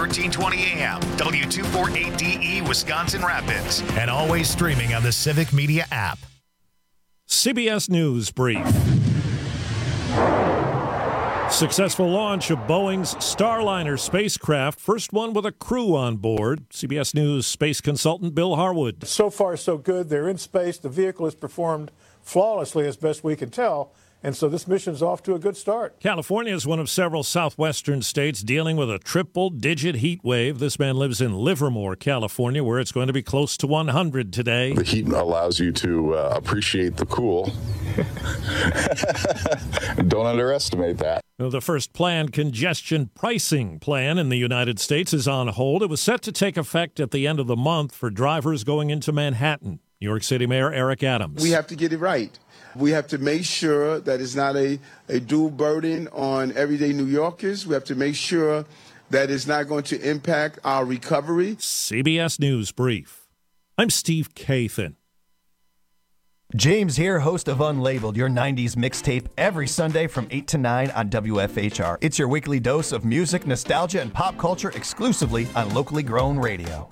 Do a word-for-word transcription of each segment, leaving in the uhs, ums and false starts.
thirteen twenty A M, W two forty-eight D E, Wisconsin Rapids, and always streaming on the Civic Media app. C B S News Brief. Successful launch of Boeing's Starliner spacecraft, first one with a crew on board. C B S News space consultant Bill Harwood. So far, so good. They're in space. The vehicle has performed flawlessly as best we can tell. And so this mission's off to a good start. California is one of several southwestern states dealing with a triple-digit heat wave. This man lives in Livermore, California, where it's going to be close to one hundred today. The heat allows you to uh, appreciate the cool. Don't underestimate that. Well, the first planned congestion pricing plan in the United States is on hold. It was set to take effect at the end of the month for drivers going into Manhattan. New York City Mayor Eric Adams. We have to get it right. We have to make sure that it's not a, a dual burden on everyday New Yorkers. We have to make sure that it's not going to impact our recovery. C B S News Brief. I'm Steve Kathan. James here, host of Unlabeled, your nineties mixtape, every Sunday from eight to nine on W F H R. It's your weekly dose of music, nostalgia, and pop culture exclusively on locally grown radio.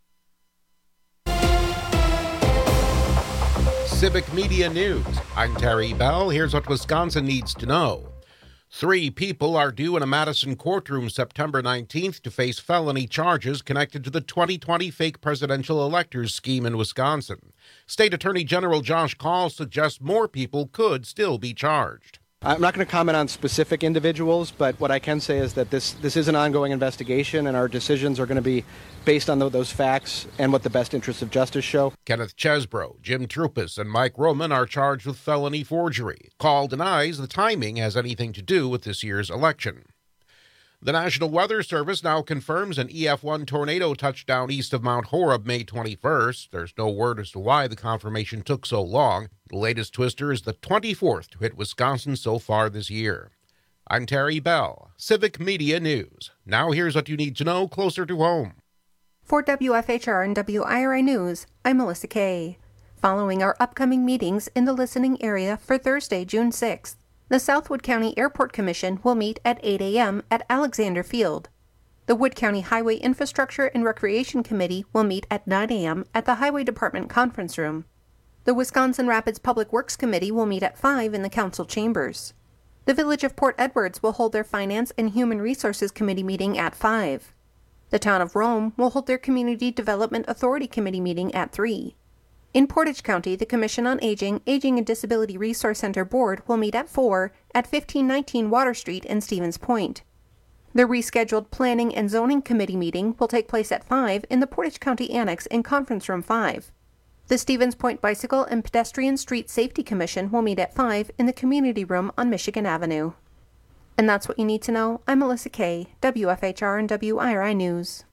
Civic Media News. I'm Terry Bell. Here's what Wisconsin needs to know. Three people are due in a Madison courtroom September nineteenth to face felony charges connected to the twenty twenty fake presidential electors scheme in Wisconsin. State Attorney General Josh Kaul suggests more people could still be charged. I'm not going to comment on specific individuals, but what I can say is that this this is an ongoing investigation, and our decisions are going to be based on those facts and what the best interests of justice show. Kenneth Chesbro, Jim Trupis, and Mike Roman are charged with felony forgery. Kaul denies the timing has anything to do with this year's election. The National Weather Service now confirms an E F one tornado touchdown east of Mount Horeb May twenty-first. There's no word as to why the confirmation took so long. The latest twister is the twenty-fourth to hit Wisconsin so far this year. I'm Terry Bell, Civic Media News. Now here's what you need to know closer to home. For W F H R and W I R I News, I'm Melissa Kay. Following our upcoming meetings in the listening area for Thursday, June sixth, the Southwood County Airport Commission will meet at eight a.m. at Alexander Field. The Wood County Highway Infrastructure and Recreation Committee will meet at nine a.m. at the Highway Department Conference Room. The Wisconsin Rapids Public Works Committee will meet at five in the council chambers. The Village of Port Edwards will hold their Finance and Human Resources Committee meeting at five. The Town of Rome will hold their Community Development Authority Committee meeting at three. In Portage County, the Commission on Aging, Aging and Disability Resource Center Board will meet at four at fifteen nineteen Water Street in Stevens Point. The rescheduled Planning and Zoning Committee meeting will take place at five in the Portage County Annex in Conference Room five. The Stevens Point Bicycle and Pedestrian Street Safety Commission will meet at five in the Community Room on Michigan Avenue. And that's what you need to know. I'm Melissa Kay, W F H R and W I R I News.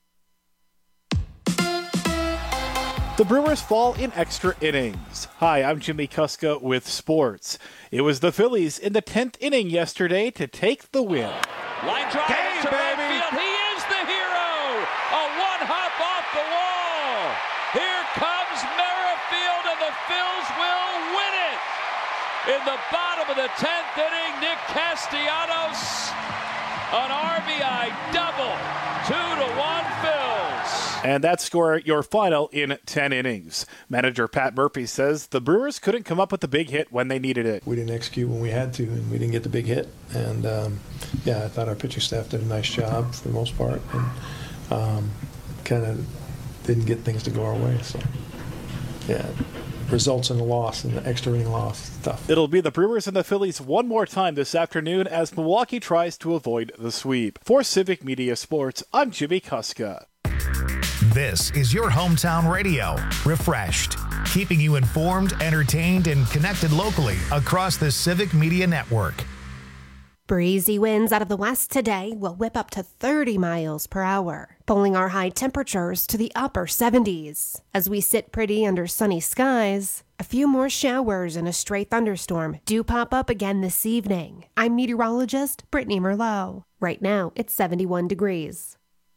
The Brewers fall in extra innings. Hi, I'm Jimmy Kuska with sports. It was the Phillies in the tenth inning yesterday to take the win. Line drive Game, to right baby. field. He is the hero. A one hop off the wall. Here comes Merrifield, and the Phils will win it. In the bottom of the tenth inning, Nick Castellanos, an R B I double. Two to one Phils. And that score your final in ten innings. Manager Pat Murphy says the Brewers couldn't come up with the big hit when they needed it. We didn't execute when we had to, and we didn't get the big hit. And, um, yeah, I thought our pitching staff did a nice job for the most part, and um, kind of didn't get things to go our way. So, yeah, results in a loss, and the extra inning loss. Tough. It'll be the Brewers and the Phillies one more time this afternoon as Milwaukee tries to avoid the sweep. For Civic Media Sports, I'm Jimmy Kuska. This is your hometown radio, Refreshed, keeping you informed, entertained, and connected locally across the Civic Media Network. Breezy winds out of the west today will whip up to thirty miles per hour, pulling our high temperatures to the upper seventies. As we sit pretty under sunny skies, a few more showers and a stray thunderstorm do pop up again this evening. I'm meteorologist Brittany Merlot. Right now, it's seventy-one degrees.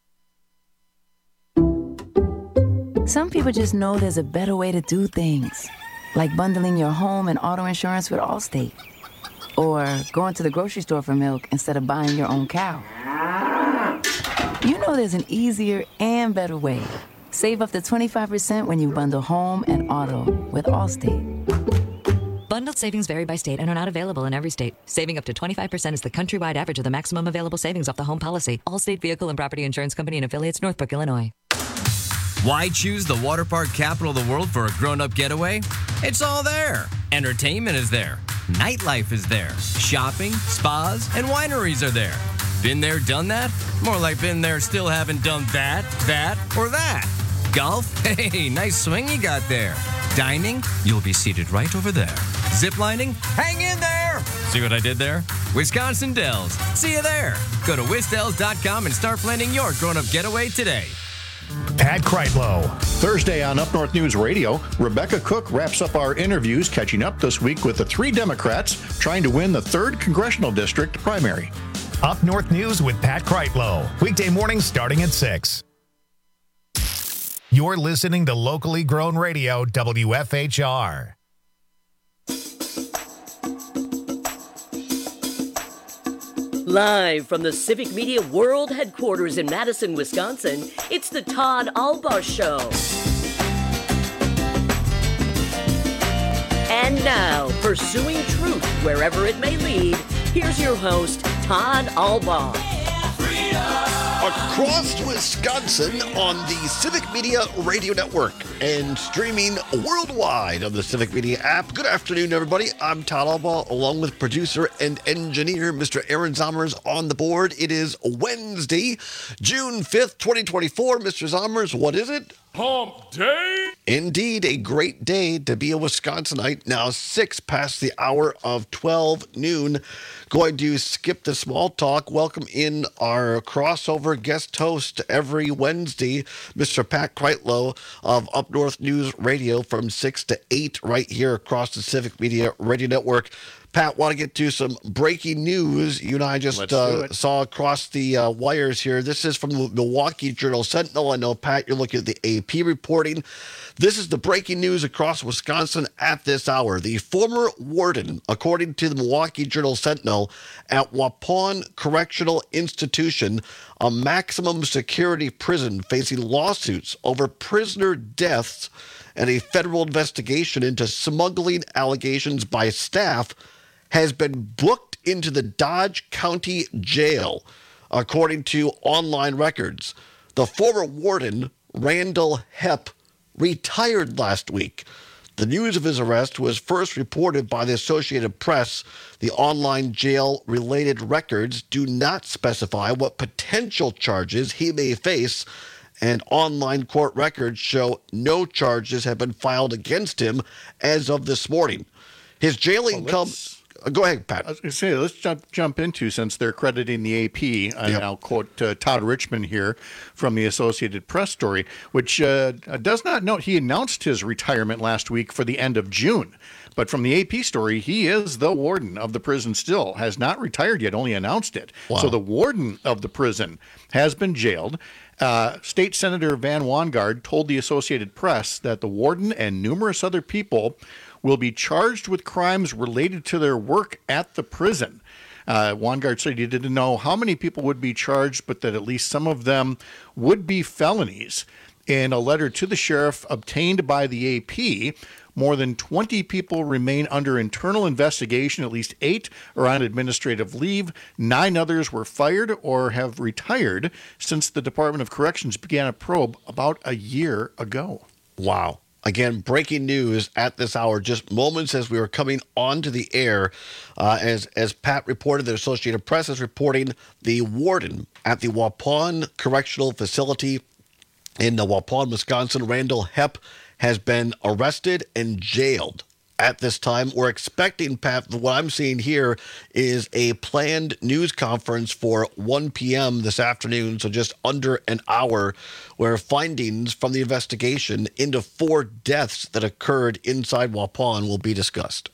Some people just know there's a better way to do things, like bundling your home and auto insurance with Allstate, or going to the grocery store for milk instead of buying your own cow. You know there's an easier and better way. Save up to twenty-five percent when you bundle home and auto with Allstate. Bundled savings vary by state and are not available in every state. Saving up to twenty-five percent is the countrywide average of the maximum available savings off the home policy. Allstate Vehicle and Property Insurance Company and affiliates, Northbrook, Illinois. Why choose the water park capital of the world for a grown-up getaway? It's all there. Entertainment is there. Nightlife is there. Shopping, spas, and wineries are there. Been there, done that? More like been there, still haven't done that, that, or that. Golf? Hey, nice swing you got there. Dining? You'll be seated right over there. Ziplining? Hang in there! See what I did there? Wisconsin Dells. See you there. Go to wisdells dot com and start planning your grown-up getaway today. Pat Kreitlow. Thursday on Up North News Radio, Rebecca Cook wraps up our interviews, catching up this week with the three Democrats trying to win the third Congressional District primary. Up North News with Pat Kreitlow. Weekday mornings starting at six. You're listening to locally grown radio, W F H R. Live from the Civic Media World Headquarters in Madison, Wisconsin, it's the Todd Albaugh Show. And now, pursuing truth wherever it may lead, here's your host, Todd Albaugh. Across Wisconsin on the Civic Media Radio Network and streaming worldwide on the Civic Media app. Good afternoon, everybody. I'm Todd Albaugh, along with producer and engineer Mister Aaron Zommers on the board. It is Wednesday, June fifth, twenty twenty-four. Mister Zommers, what is it? Hump Day! Indeed, a great day to be a Wisconsinite. Now six past the hour of twelve noon. Going to skip the small talk. Welcome in our crossover guest host every Wednesday, Mister Pat Kreitlow of Up North News Radio from six to eight right here across the Civic Media Radio Network. Pat, want to get to some breaking news you and I just uh, saw across the uh, wires here. This is from the Milwaukee Journal Sentinel. I know, Pat, you're looking at the A P reporting. This is the breaking news across Wisconsin at this hour. The former warden, according to the Milwaukee Journal Sentinel, at Waupun Correctional Institution, a maximum security prison facing lawsuits over prisoner deaths and a federal investigation into smuggling allegations by staff, has been booked into the Dodge County Jail, according to online records. The former warden, Randall Hepp, retired last week. The news of his arrest was first reported by the Associated Press. The online jail-related records do not specify what potential charges he may face, and online court records show no charges have been filed against him as of this morning. His jailing well, comes... Go ahead, Pat. I was going to say, let's jump jump into, since they're crediting the A P, and yep. I'll quote uh, Todd Richmond here from the Associated Press story, which uh, does not note he announced his retirement last week for the end of June. But from the A P story, he is the warden of the prison still, has not retired yet, only announced it. Wow. So the warden of the prison has been jailed. Uh, State Senator Van Wangard told the Associated Press that the warden and numerous other people will be charged with crimes related to their work at the prison. Uh, Wangard said he didn't know how many people would be charged, but that at least some of them would be felonies. In a letter to the sheriff obtained by the A P, more than twenty people remain under internal investigation. At least eight are on administrative leave. Nine others were fired or have retired since the Department of Corrections began a probe about a year ago. Wow. Again, breaking news at this hour, just moments as we were coming onto the air. Uh, as as Pat reported, the Associated Press is reporting the warden at the Waupun Correctional Facility in the Waupun, Wisconsin, Randall Hepp, has been arrested and jailed. At this time, we're expecting, Pat, what I'm seeing here is a planned news conference for one p.m. this afternoon, so just under an hour, where findings from the investigation into four deaths that occurred inside Waupun will be discussed.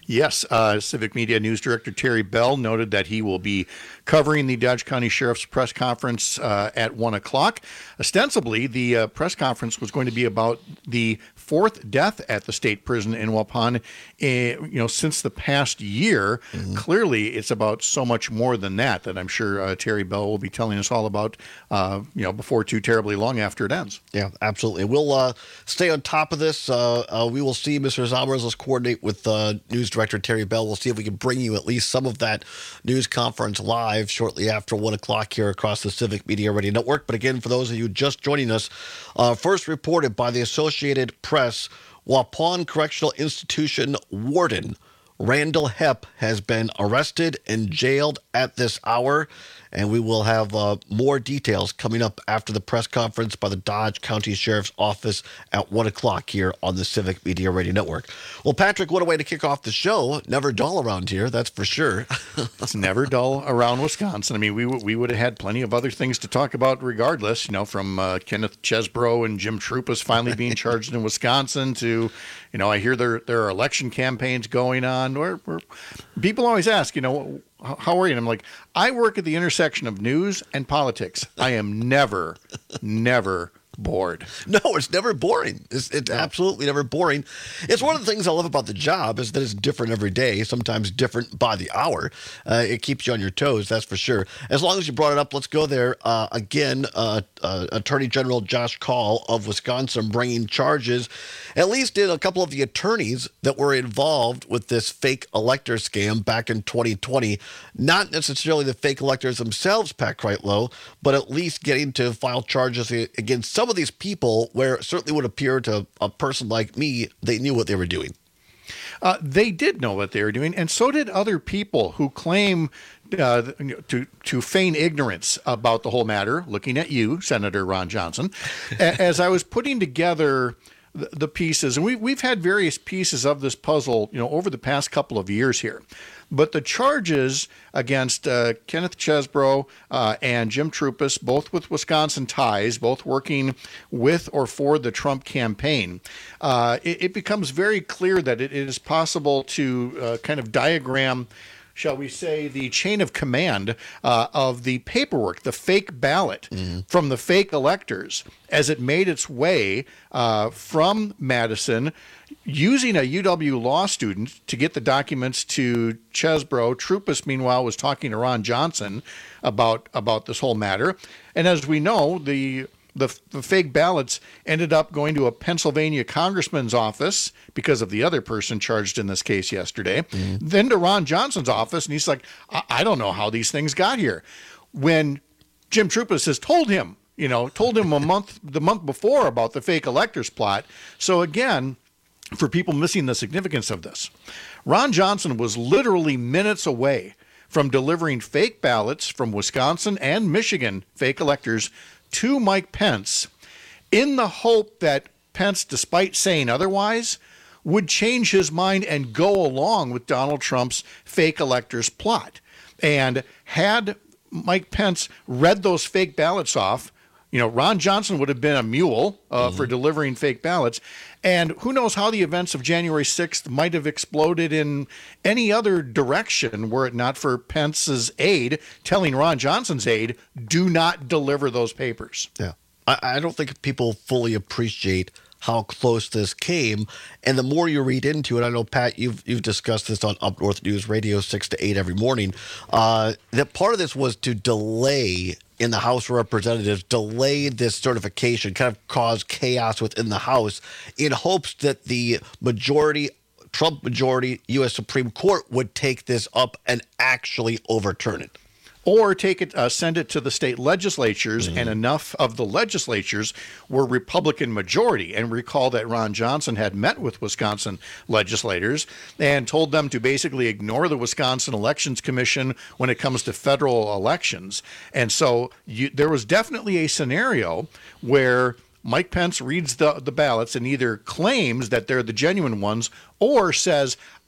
Yes, uh, Civic Media News Director Terry Bell noted that he will be covering the Dodge County Sheriff's press conference uh, at one o'clock. Ostensibly, the uh, press conference was going to be about the fourth death at the state prison in Waupun, uh, you know, since the past year. Mm-hmm. Clearly, it's about so much more than that that I'm sure uh, Terry Bell will be telling us all about, uh, you know, before too terribly long after it ends. Yeah, absolutely. We'll uh, stay on top of this. Uh, uh, we will see Mister Zalmers. Let's coordinate with uh, News Director Terry Bell. We'll see if we can bring you at least some of that news conference live shortly after one o'clock here across the Civic Media Radio Network. But again, for those of you just joining us, uh, first reported by the Associated Press, Waupun Correctional Institution warden Randall Hepp has been arrested and jailed at this hour. And we will have uh, more details coming up after the press conference by the Dodge County Sheriff's Office at one o'clock here on the Civic Media Radio Network. Well, Patrick, what a way to kick off the show. Never dull around here, that's for sure. It's never dull around Wisconsin. I mean, we we would have had plenty of other things to talk about regardless, you know, from uh, Kenneth Chesbro and Jim Troupas finally being charged in Wisconsin to, you know, I hear there, there are election campaigns going on. Where, where people always ask, you know, how are you? And I'm like, I work at the intersection of news and politics. I am never, never bored. No, it's never boring. It's, it's no. absolutely never boring. It's one of the things I love about the job is that it's different every day, sometimes different by the hour. Uh, it keeps you on your toes, that's for sure. As long as you brought it up, let's go there. Uh, again, uh, uh, Attorney General Josh Kaul of Wisconsin bringing charges, at least in a couple of the attorneys that were involved with this fake elector scam back in twenty twenty. Not necessarily the fake electors themselves, Pat Kreitlow, but at least getting to file charges against some of these people where it certainly would appear to a person like me, they knew what they were doing. Uh, they did know what they were doing, and so did other people who claim uh, to to feign ignorance about the whole matter, looking at you, Senator Ron Johnson. As I was putting together the, the pieces, and we, we've had various pieces of this puzzle, you know, over the past couple of years here. But the charges against uh, Kenneth Chesbro uh, and Jim Troupas, both with Wisconsin ties, both working with or for the Trump campaign, uh, it, it becomes very clear that it, it is possible to uh, kind of diagram, shall we say, the chain of command uh, of the paperwork, the fake ballot mm-hmm. from the fake electors as it made its way uh, from Madison, using a U W law student to get the documents to Chesbro. Troupas, meanwhile, was talking to Ron Johnson about about this whole matter. And as we know, the The, the fake ballots ended up going to a Pennsylvania congressman's office because of the other person charged in this case yesterday, mm-hmm. then to Ron Johnson's office, and he's like, I, I don't know how these things got here. When Jim Troupas has told him, you know, told him a month, the month before about the fake electors plot. So again, for people missing the significance of this, Ron Johnson was literally minutes away from delivering fake ballots from Wisconsin and Michigan fake electors to Mike Pence in the hope that Pence, despite saying otherwise, would change his mind and go along with Donald Trump's fake electors plot. And had Mike Pence read those fake ballots off, you know, Ron Johnson would have been a mule uh, mm-hmm. for delivering fake ballots. And who knows how the events of January sixth might have exploded in any other direction were it not for Pence's aide telling Ron Johnson's aide, do not deliver those papers. Yeah. I, I don't think people fully appreciate how close this came. And the more you read into it, I know, Pat, you've you've discussed this on Up North News Radio six to eight every morning, uh, that part of this was to delay in the House of Representatives, delay this certification, kind of cause chaos within the House in hopes that the majority, Trump majority U S Supreme Court would take this up and actually overturn it. Or take it, uh, send it to the state legislatures, mm-hmm. and enough of the legislatures were Republican majority. And recall that Ron Johnson had met with Wisconsin legislators and told them to basically ignore the Wisconsin Elections Commission when it comes to federal elections. And so you, there was definitely a scenario where Mike Pence reads the, the ballots and either claims that they're the genuine ones or says,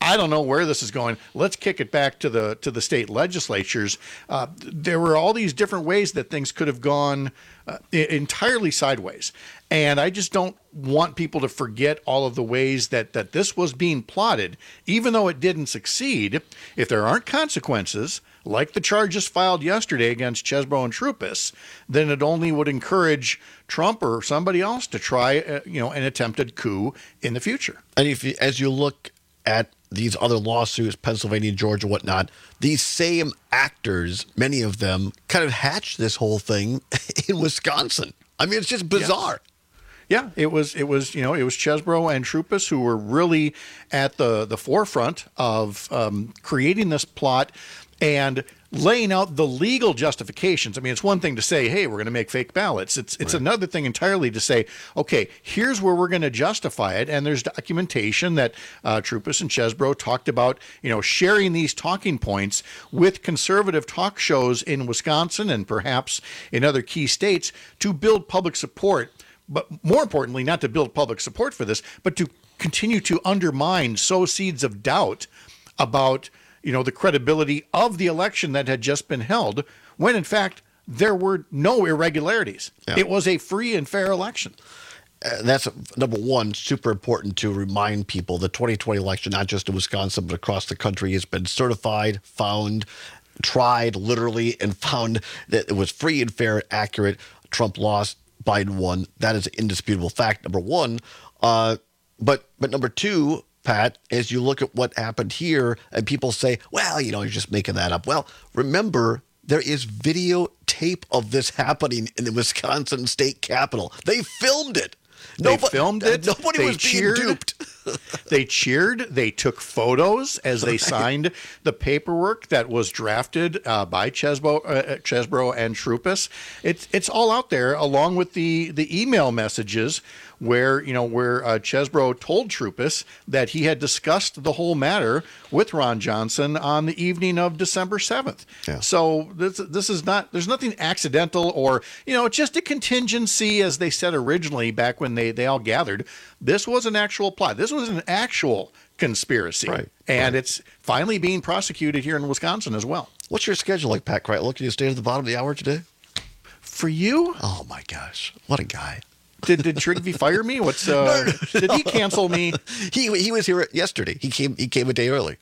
I don't know where this is going. Let's kick it back to the to the state legislatures. Uh, there were all these different ways that things could have gone uh, entirely sideways. And I just don't want people to forget all of the ways that, that this was being plotted, even though it didn't succeed. If there aren't consequences, like the charges filed yesterday against Chesbro and Troupis, then it only would encourage Trump or somebody else to try, uh, you know, an attempted coup in the future. And if you, as you look at these other lawsuits, Pennsylvania, Georgia, whatnot, these same actors, many of them, kind of hatched this whole thing in Wisconsin. I mean, it's just bizarre. Yes. Yeah, it was it was you know it was Chesbro and Troupis who were really at the the forefront of um, creating this plot and laying out the legal justifications. I mean, it's one thing to say, hey, we're going to make fake ballots. It's it's right. Another thing entirely to say, okay, here's where we're going to justify it. And there's documentation that uh, Troupis and Chesbro talked about, you know, sharing these talking points with conservative talk shows in Wisconsin and perhaps in other key states to build public support. But more importantly, not to build public support for this, but to continue to undermine, sow seeds of doubt about, you know, the credibility of the election that had just been held, when in fact there were no irregularities. Yeah. It was a free and fair election. Uh, that's number one, super important to remind people the twenty twenty election, not just in Wisconsin, but across the country, has been certified, found, tried literally, and found that it was free and fair, accurate. Trump lost, Biden won. That is an indisputable fact, number one. Uh, but but number two, Pat, as you look at what happened here and people say, well, you know, you're just making that up. Well, remember, there is videotape of this happening in the Wisconsin state capitol. They filmed it. They nobody, filmed it. Nobody they was cheered. being duped. They cheered. They took photos as they signed the paperwork that was drafted uh, by Chesbro, uh, Chesbro and Troupis. It's it's all out there, along with the the email messages where you know where uh, Chesbro told Troupis that he had discussed the whole matter with Ron Johnson on the evening of December seventh. Yeah. So this this is not there's nothing accidental or you know just a contingency, as they said originally back when they they all gathered. This was an actual plot. This was an actual conspiracy. Right. And right. it's finally being prosecuted here in Wisconsin as well. What's your schedule like, Pat Kreitlow? Can you stay to the bottom of the hour today? For you? Oh, my gosh. What a guy. Did did Trigby fire me? What's uh, no, no, no, did he cancel me? He he was here yesterday. He came he came a day early.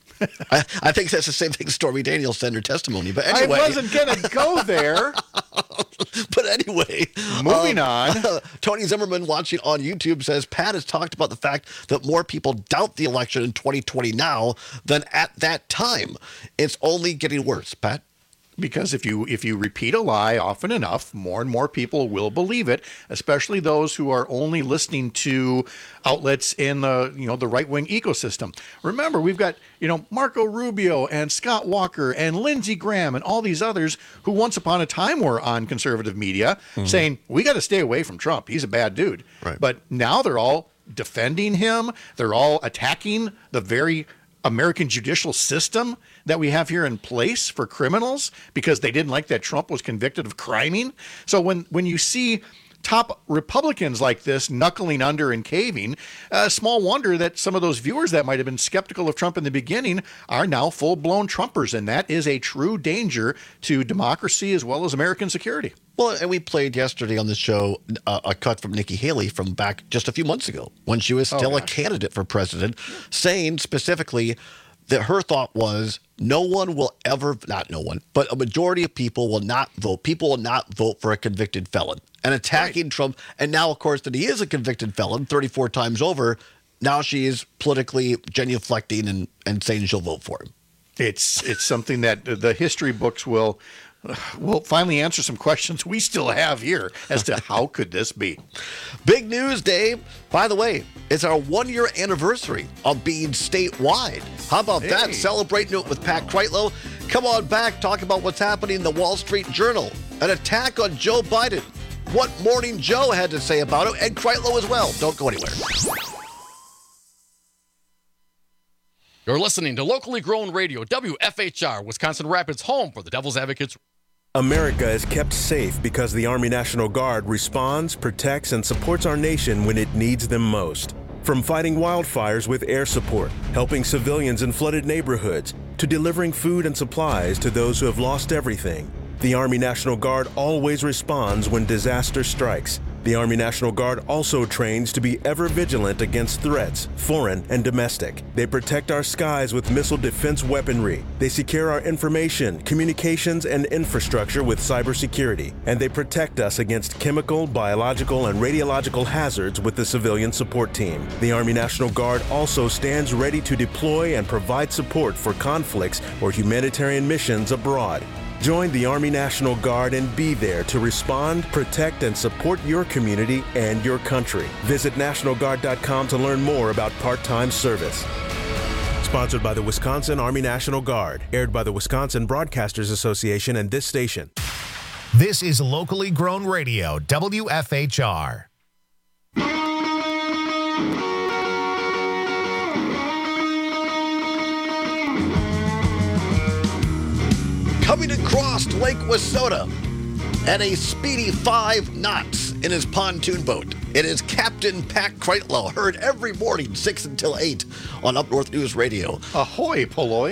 I, I think that's the same thing Stormy Daniels said in her testimony. But anyway, I wasn't going to go there. But anyway, moving um, on. Uh, Tony Zimmerman watching on YouTube says Pat has talked about the fact that more people doubt the election in twenty twenty now than at that time. It's only getting worse, Pat. Because if you if you repeat a lie often enough, more and more people will believe it, especially those who are only listening to outlets in the you know the right-wing ecosystem. Remember, we've got you know Marco Rubio and Scott Walker and Lindsey Graham and all these others who once upon a time were on conservative media mm-hmm. saying, we got to stay away from Trump. He's a bad dude. Right. But now they're all defending him. They're all attacking the very American judicial system that we have here in place for criminals because they didn't like that Trump was convicted of criming. So when, when you see top Republicans like this knuckling under and caving, uh, small wonder that some of those viewers that might have been skeptical of Trump in the beginning are now full-blown Trumpers, and that is a true danger to democracy as well as American security. Well, and we played yesterday on the show uh, a cut from Nikki Haley from back just a few months ago when she was still oh, a candidate for president, saying specifically that her thought was no one will ever, not no one, but a majority of people will not vote. People will not vote for a convicted felon. And attacking right. Trump. And now, of course, that he is a convicted felon thirty-four times over, now she is politically genuflecting and, and saying she'll vote for him. It's it's something that the history books will will finally answer some questions we still have here as to how could this be. Big news, Dave. By the way, it's our one-year anniversary of being statewide. How about hey. that? Celebrating it with Pat Kreitlow. Come on back, talk about what's happening in the Wall Street Journal. An attack on Joe Biden. What Morning Joe had to say about it, and Kreitlow as well. Don't go anywhere. You're listening to locally grown radio, W F H R, Wisconsin Rapids, home for the Devil's Advocates. America is kept safe because the Army National Guard responds, protects, and supports our nation when it needs them most. From fighting wildfires with air support, helping civilians in flooded neighborhoods, to delivering food and supplies to those who have lost everything, the Army National Guard always responds when disaster strikes. The Army National Guard also trains to be ever vigilant against threats, foreign and domestic. They protect our skies with missile defense weaponry. They secure our information, communications, and infrastructure with cybersecurity. And they protect us against chemical, biological, and radiological hazards with the civilian support team. The Army National Guard also stands ready to deploy and provide support for conflicts or humanitarian missions abroad. Join the Army National Guard and be there to respond, protect, and support your community and your country. Visit National Guard dot com to learn more about part-time service. Sponsored by the Wisconsin Army National Guard. Aired by the Wisconsin Broadcasters Association and this station. This is locally grown radio, W F H R. Coming across Lake Wissota at a speedy five knots in his pontoon boat. It is Captain Pat Kreitlow, heard every morning, six until eight on Up North News Radio. Ahoy, Polloy.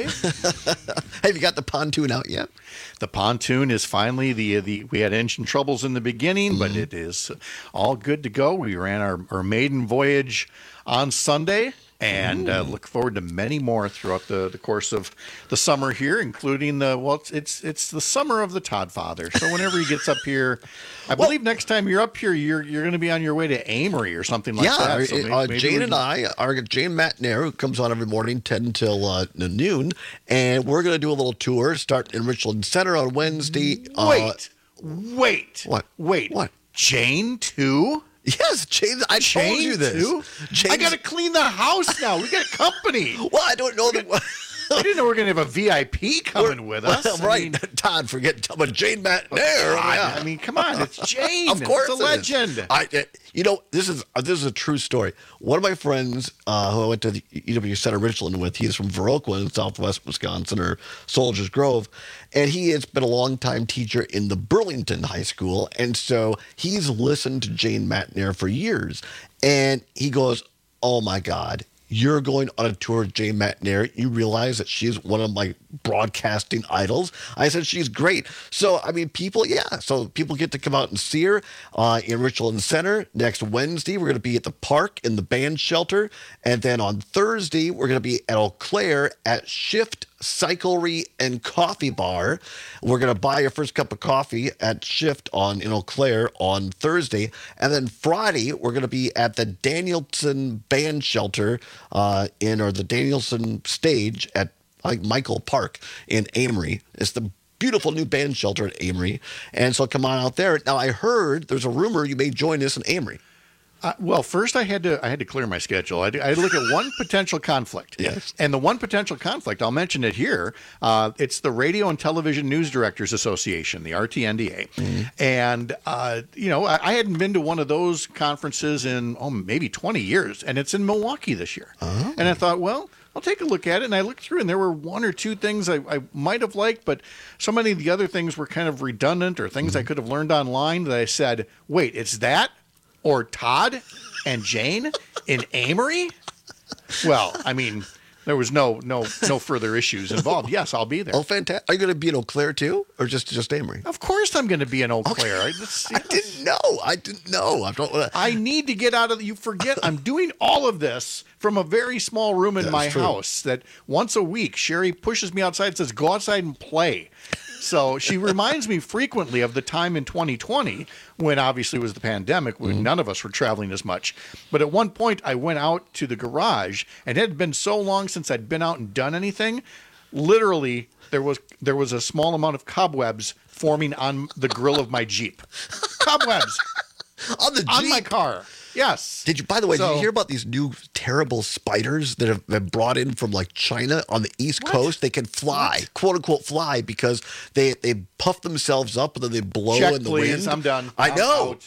Have you got the pontoon out yet? The pontoon is finally, the the we had engine troubles in the beginning, mm-hmm. but it is all good to go. We ran our, our maiden voyage on Sunday. And uh, look forward to many more throughout the, the course of the summer here, including the, well, it's it's, it's the summer of the Todd Father. So whenever he gets up here, I well, believe next time you're up here, you're you're going to be on your way to Amory or something like yeah, that. So yeah, uh, Jane and I, our Jane Matnair, who comes on every morning, ten till uh, noon, and we're going to do a little tour, start in Richland Center on Wednesday. Wait, uh, wait. What? Wait. What? Jane too? Yes, James, I Jane told you this. Too? James, I got to clean the house now. We got company. Well, I don't know that. I didn't know we were going to have a V I P coming with us. Well, right, I mean, Todd, forget but Jane Matnair. Oh, yeah. I mean, come on, it's Jane. Of course, it's a legend. I, you know, this is uh, this is a true story. One of my friends uh, who I went to the E W Center Richland with, he's from Viroqua in Southwest Wisconsin, or Soldiers Grove, and he has been a longtime teacher in the Burlington High School, and so he's listened to Jane Matnair for years, and he goes, "Oh my God, you're going on a tour with Jane Matnair. You realize that she's one of my broadcasting idols." I said, she's great. So, I mean, people, yeah. So people get to come out and see her uh, in Richland Center. Next Wednesday, we're going to be at the park in the band shelter. And then on Thursday, we're going to be at Eau Claire at Shift Cyclery and Coffee Bar. We're going to buy your first cup of coffee at Shift on in Eau Claire on Thursday. And then Friday, we're going to be at the Danielson Band Shelter uh, in, or the Danielson Stage at like Michael Park in Amory. It's the beautiful new band shelter at Amory. And so come on out there. Now, I heard there's a rumor you may join us in Amory. Uh, well, first I had to I had to clear my schedule. I had to, I had to look at one potential conflict. Yes. And the one potential conflict, I'll mention it here. Uh, it's the Radio and Television News Directors Association, the R T N D A. Mm-hmm. And, uh, you know, I, I hadn't been to one of those conferences in, oh, maybe twenty years. And it's in Milwaukee this year. Oh. And I thought, well, I'll take a look at it. And I looked through, and there were one or two things I, I might have liked, but so many of the other things were kind of redundant or things mm-hmm. I could have learned online that I said, wait, it's that? Or Todd and Jane in Amory? Well, I mean, there was no no no further issues involved. Yes, I'll be there. Oh, fantastic. Are you going to be in Eau Claire too, or just just Amory? Of course I'm going to be in Eau Claire. Okay. I, just, I didn't know. I didn't know. I don't wanna... I need to get out of the, you forget, I'm doing all of this from a very small room in That's my true. house that once a week, Sherry pushes me outside and says, go outside and play. So she reminds me frequently of the time in twenty twenty when obviously it was the pandemic, when mm-hmm. none of us were traveling as much. But at one point I went out to the garage, and it had been so long since I'd been out and done anything. Literally, there was there was a small amount of cobwebs forming on the grill of my Jeep. Cobwebs on the Jeep? On my car. Yes. Did you? By the way, so, did you hear about these new terrible spiders that have been brought in from like China on the East what? Coast? They can fly, what? quote unquote, fly because they they puff themselves up and then they blow Check, in the please. wind. I'm done. I I'm know. Out.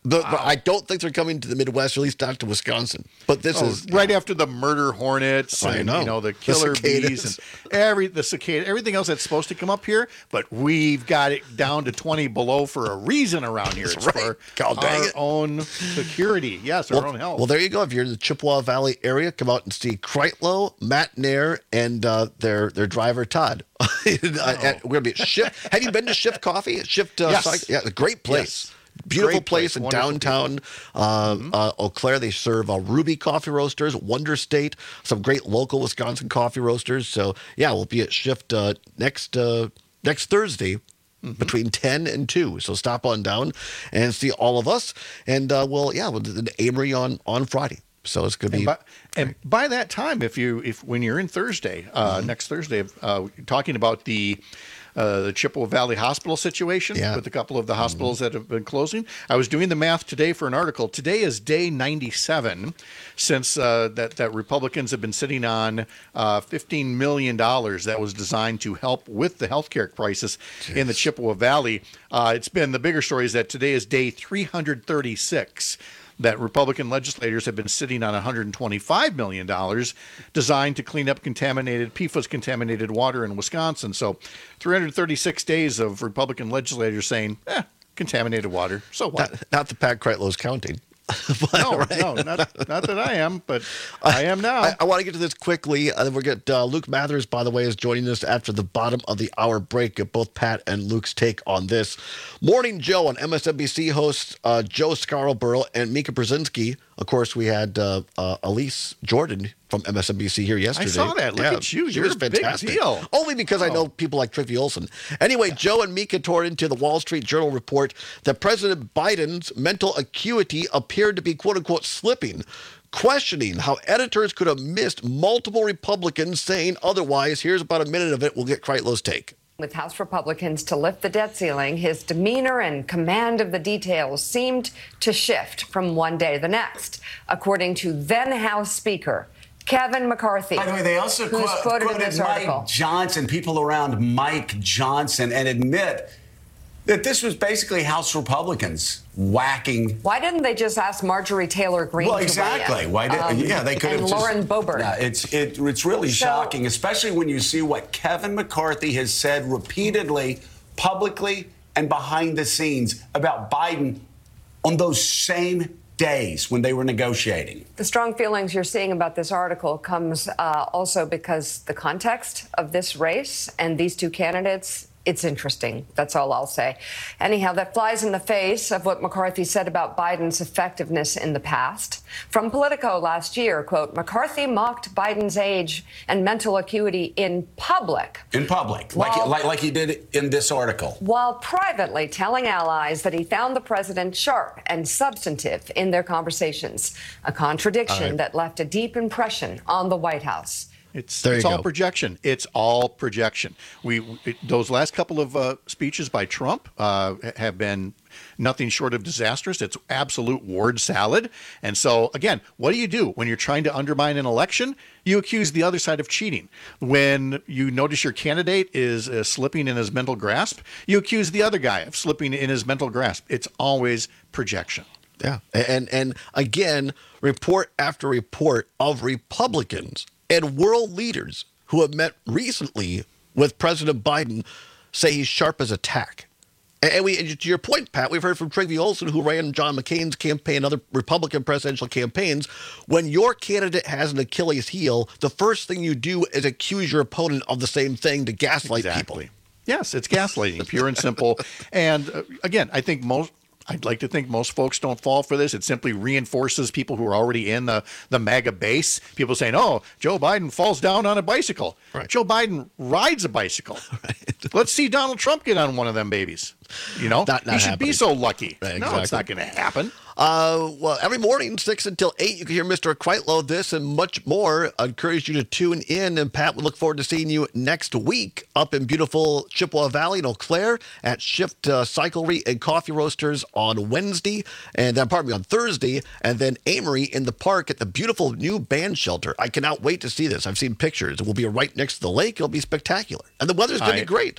The, wow. I don't think they're coming to the Midwest, or at least not to Wisconsin. But this oh, is right after the murder hornets, I and know. you know the killer the bees, and every the cicada, everything else that's supposed to come up here. But we've got it down to twenty below for a reason around here. It's right. for God, our it. own security. Yes, well, our own health. Well, there you go. If you're in the Chippewa Valley area, come out and see Kreitlow, Matt Nair, and uh, their their driver Todd. oh. We're gonna be at Shift. Have you been to Shift Coffee? Shift. Uh, yes. Cycle? Yeah, a great place. Yes. Beautiful Great place, place in downtown uh, mm-hmm. uh, Eau Claire. They serve uh, Ruby Coffee Roasters, Wonder State, some great local Wisconsin coffee roasters. So, yeah, we'll be at Shift uh, next uh, next Thursday mm-hmm. between ten and two. So stop on down and see all of us. And, uh, well, yeah, we'll do the Amory on, on Friday. So it's going to be... And by, and by that time, if you if when you're in Thursday, uh, mm-hmm. next Thursday, uh, talking about the... Uh, the Chippewa Valley Hospital situation yeah. with a couple of the hospitals mm-hmm. that have been closing. I was doing the math today for an article. Today is day ninety-seven since uh, that, that Republicans have been sitting on uh, fifteen million dollars that was designed to help with the healthcare crisis Jeez. in the Chippewa Valley. Uh, it's been the bigger story is that today is day three hundred thirty-six. That Republican legislators have been sitting on one hundred twenty-five million dollars designed to clean up contaminated, P F A S-contaminated water in Wisconsin. So three hundred thirty-six days of Republican legislators saying, eh, contaminated water, so what? Not, not that Pat Kreitlow's counting. but, no, right? no, not, not that I am, but I am now. I, I want to get to this quickly. Uh, we'll get uh, Luke Mathers, by the way, is joining us after the bottom of the hour break. Get both Pat and Luke's take on this. Morning Joe on M S N B C hosts uh, Joe Scarborough and Mika Brzezinski. Of course, we had uh, uh, Elise Jordan from M S N B C here yesterday. I saw that. Look yeah, at you. She You're was a fantastic. big deal. Only because oh. I know people like Trivy Olson. Anyway, Joe and Mika tore into the Wall Street Journal report that President Biden's mental acuity appeared to be, quote unquote, slipping, questioning how editors could have missed multiple Republicans saying otherwise. Here's about a minute of it. We'll get Kreitlow's take. With House Republicans to lift the debt ceiling, his demeanor and command of the details seemed to shift from one day to the next, according to then House Speaker Kevin McCarthy. By the way, they also who's quote, quoted, quoted in this Mike article. Johnson, people around Mike Johnson, and admit that this was basically House Republicans whacking. Why didn't they just ask Marjorie Taylor Greene? Well, exactly. To Why did? um, yeah, they could and have. Lauren just, Boebert. Yeah, it's it, it's really so, shocking, especially when you see what Kevin McCarthy has said repeatedly, publicly, and behind the scenes about Biden on those same days when they were negotiating. The strong feelings you're seeing about this article comes uh, also because the context of this race and these two candidates. It's interesting. That's all I'll say. Anyhow, that flies in the face of what McCarthy said about Biden's effectiveness in the past. From Politico last year, quote, McCarthy mocked Biden's age and mental acuity in public. In public, while, like, like, like he did in this article. While privately telling allies that he found the president sharp and substantive in their conversations. A contradiction right. that left a deep impression on the White House. It's, it's all go. projection. It's all projection. We it, those last couple of uh, speeches by Trump uh, have been nothing short of disastrous. It's absolute word salad. And so, again, what do you do when you're trying to undermine an election? You accuse the other side of cheating. When you notice your candidate is uh, slipping in his mental grasp, you accuse the other guy of slipping in his mental grasp. It's always projection. Yeah. And, and again, report after report of Republicans and world leaders who have met recently with President Biden say he's sharp as a tack. And we, and to your point, Pat, we've heard from Trivy Olson, who ran John McCain's campaign and other Republican presidential campaigns. When your candidate has an Achilles heel, the first thing you do is accuse your opponent of the same thing to gaslight exactly. people. Yes, it's gaslighting, pure and simple. And uh, again, I think most... I'd like to think most folks don't fall for this. It simply reinforces people who are already in the, the MAGA base. People saying, oh, Joe Biden falls down on a bicycle. Right. Joe Biden rides a bicycle. Right. Let's see Donald Trump get on one of them babies. You know, not, not he should happening. be so lucky. Right, no, exactly. It's not going to happen. Uh, well, every morning, six until eight, you can hear Mister Kreitlow, this and much more. I encourage you to tune in. And Pat, we look forward to seeing you next week up in beautiful Chippewa Valley in Eau Claire at Shift uh, Cyclery and Coffee Roasters on Wednesday, and then pardon me on Thursday, and then Amory in the park at the beautiful new band shelter. I cannot wait to see this. I've seen pictures. It will be right next to the lake. It'll be spectacular, and the weather's going to be great.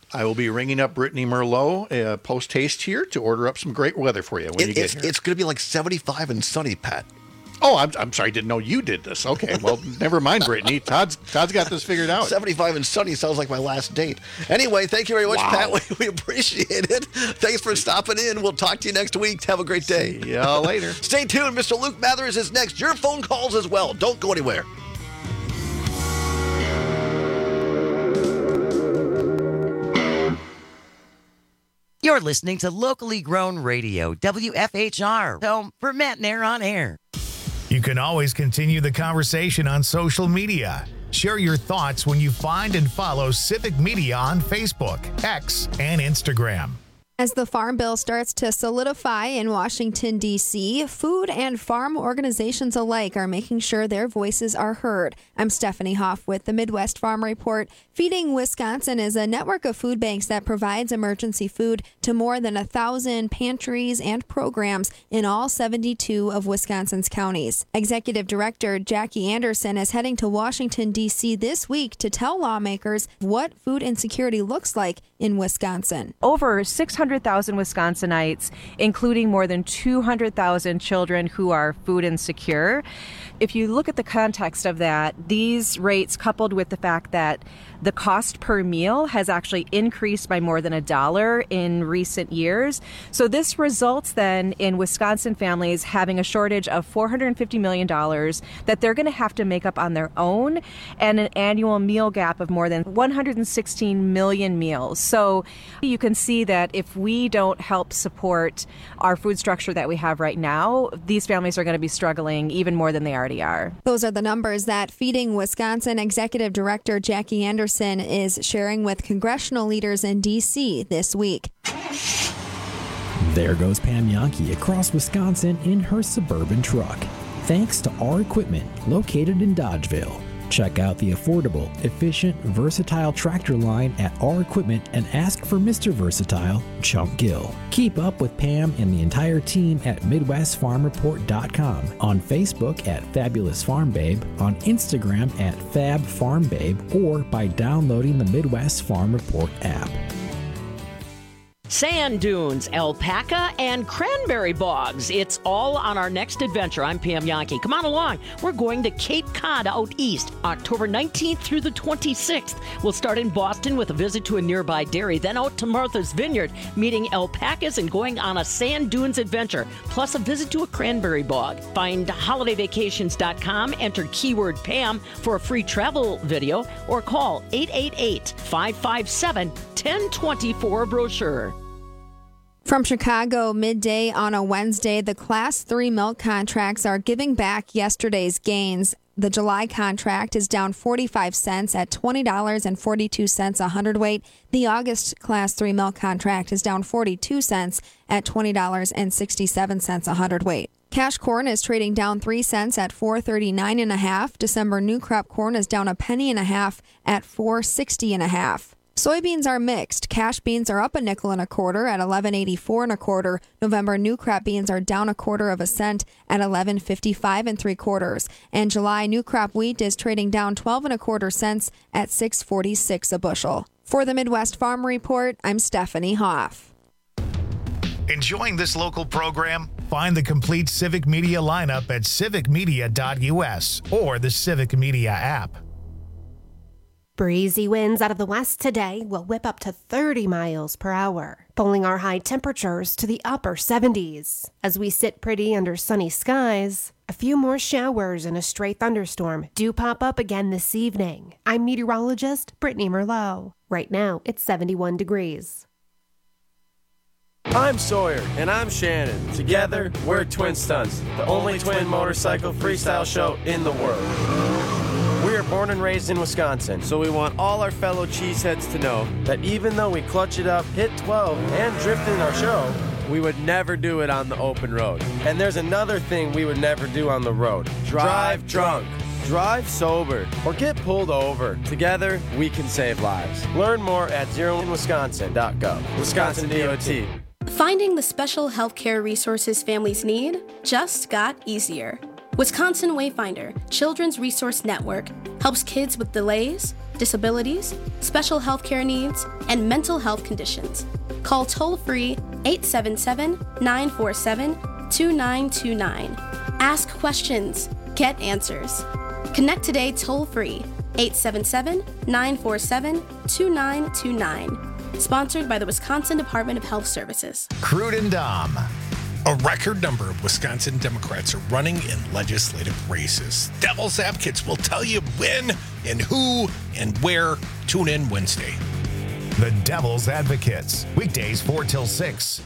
I will be ringing up Brittany Merlot uh, post-haste here to order up some great weather for you when It, you get it's here. it's going to be like seventy-five and sunny, Pat. Oh, I'm, I'm sorry. I didn't know you did this. Okay, well, never mind, Brittany. Todd's Todd's got this figured out. seventy-five and sunny sounds like my last date. Anyway, thank you very much, Wow. Pat. We, we appreciate it. Thanks for stopping in. We'll talk to you next week. Have a great day. See ya later. Stay tuned. Mister Luke Mathers is next. Your phone calls as well. Don't go anywhere. You're listening to locally grown radio, W F H R, home for Matt and Air on Air. You can always continue the conversation on social media. Share your thoughts when you find and follow Civic Media on Facebook, X, and Instagram. As the Farm Bill starts to solidify in Washington, D C, food and farm organizations alike are making sure their voices are heard. I'm Stephanie Hoff with the Midwest Farm Report. Feeding Wisconsin is a network of food banks that provides emergency food to more than a thousand pantries and programs in all seventy-two of Wisconsin's counties. Executive Director Jackie Anderson is heading to Washington, D C this week to tell lawmakers what food insecurity looks like in Wisconsin. Over six hundred thousand Wisconsinites, including more than two hundred thousand children who are food insecure. If you look at the context of that, these rates, coupled with the fact that the cost per meal has actually increased by more than a dollar in recent years. So this results then in Wisconsin families having a shortage of four hundred fifty million dollars that they're going to have to make up on their own, and an annual meal gap of more than one hundred sixteen million meals. So you can see that if we don't help support our food structure that we have right now, these families are going to be struggling even more than they already are. Those are the numbers that Feeding Wisconsin Executive Director Jackie Anderson is sharing with congressional leaders in D C this week. There goes Pam Yankee across Wisconsin in her Suburban truck, thanks to our equipment located in Dodgeville. Check out the affordable, efficient, versatile tractor line at Our Equipment and ask for Mister Versatile, Chunk Gill. Keep up with Pam and the entire team at Midwest Farm Report dot com, on Facebook at Fabulous Farm Babe, on Instagram at Fab Farm Babe, or by downloading the Midwest Farm Report app. Sand dunes, alpaca, and cranberry bogs. It's all on our next adventure. I'm Pam Yankee. Come on along. We're going to Cape Cod out east, October nineteenth through the twenty-sixth. We'll start in Boston with a visit to a nearby dairy, then out to Martha's Vineyard, meeting alpacas and going on a sand dunes adventure, plus a visit to a cranberry bog. Find holiday vacations dot com, enter keyword Pam for a free travel video, or call eight eight eight, five five seven, one zero two zero for a brochure. From Chicago, midday on a Wednesday, the Class three milk contracts are giving back yesterday's gains. The July contract is down forty-five cents at twenty dollars and forty-two cents a hundredweight. The August Class three milk contract is down forty-two cents at twenty dollars and sixty-seven cents a hundredweight. Cash corn is trading down three cents at four thirty-nine and a half. December new crop corn is down a penny and a half at four sixty and a half. Soybeans are mixed. Cash beans are up a nickel and a quarter at eleven eighty-four and a quarter. November new crop beans are down a quarter of a cent at eleven fifty-five and three quarters. And July new crop wheat is trading down twelve and a quarter cents at six forty-six a bushel. For the Midwest Farm Report, I'm Stephanie Hoff. Enjoying this local program? Find the complete Civic Media lineup at civic media dot U S or the Civic Media app. Breezy winds out of the west today will whip up to thirty miles per hour, pulling our high temperatures to the upper seventies. As we sit pretty under sunny skies, a few more showers and a stray thunderstorm do pop up again this evening. I'm meteorologist Brittany Merlot. Right now, it's seventy-one degrees. I'm Sawyer, and I'm Shannon. Together, we're Twin Stunts, the only twin motorcycle freestyle show in the world. We are born and raised in Wisconsin, so we want all our fellow cheeseheads to know that even though we clutch it up, hit twelve, and drift in our show, we would never do it on the open road. And there's another thing we would never do on the road. Drive drunk. Drive sober, or get pulled over. Together, we can save lives. Learn more at zero in wisconsin dot gov. Wisconsin D O T. Finding the special healthcare resources families need just got easier. Wisconsin Wayfinder Children's Resource Network helps kids with delays, disabilities, special health care needs, and mental health conditions. Call toll-free eight seven seven, nine four seven, two nine two nine. Ask questions. Get answers. Connect today toll-free eight seven seven, nine four seven, two nine two nine. Sponsored by the Wisconsin Department of Health Services. Crude and Dom. A record number of Wisconsin Democrats are running in legislative races. Devil's Advocates will tell you when and who and where. Tune in Wednesday. The Devil's Advocates. Weekdays four till six.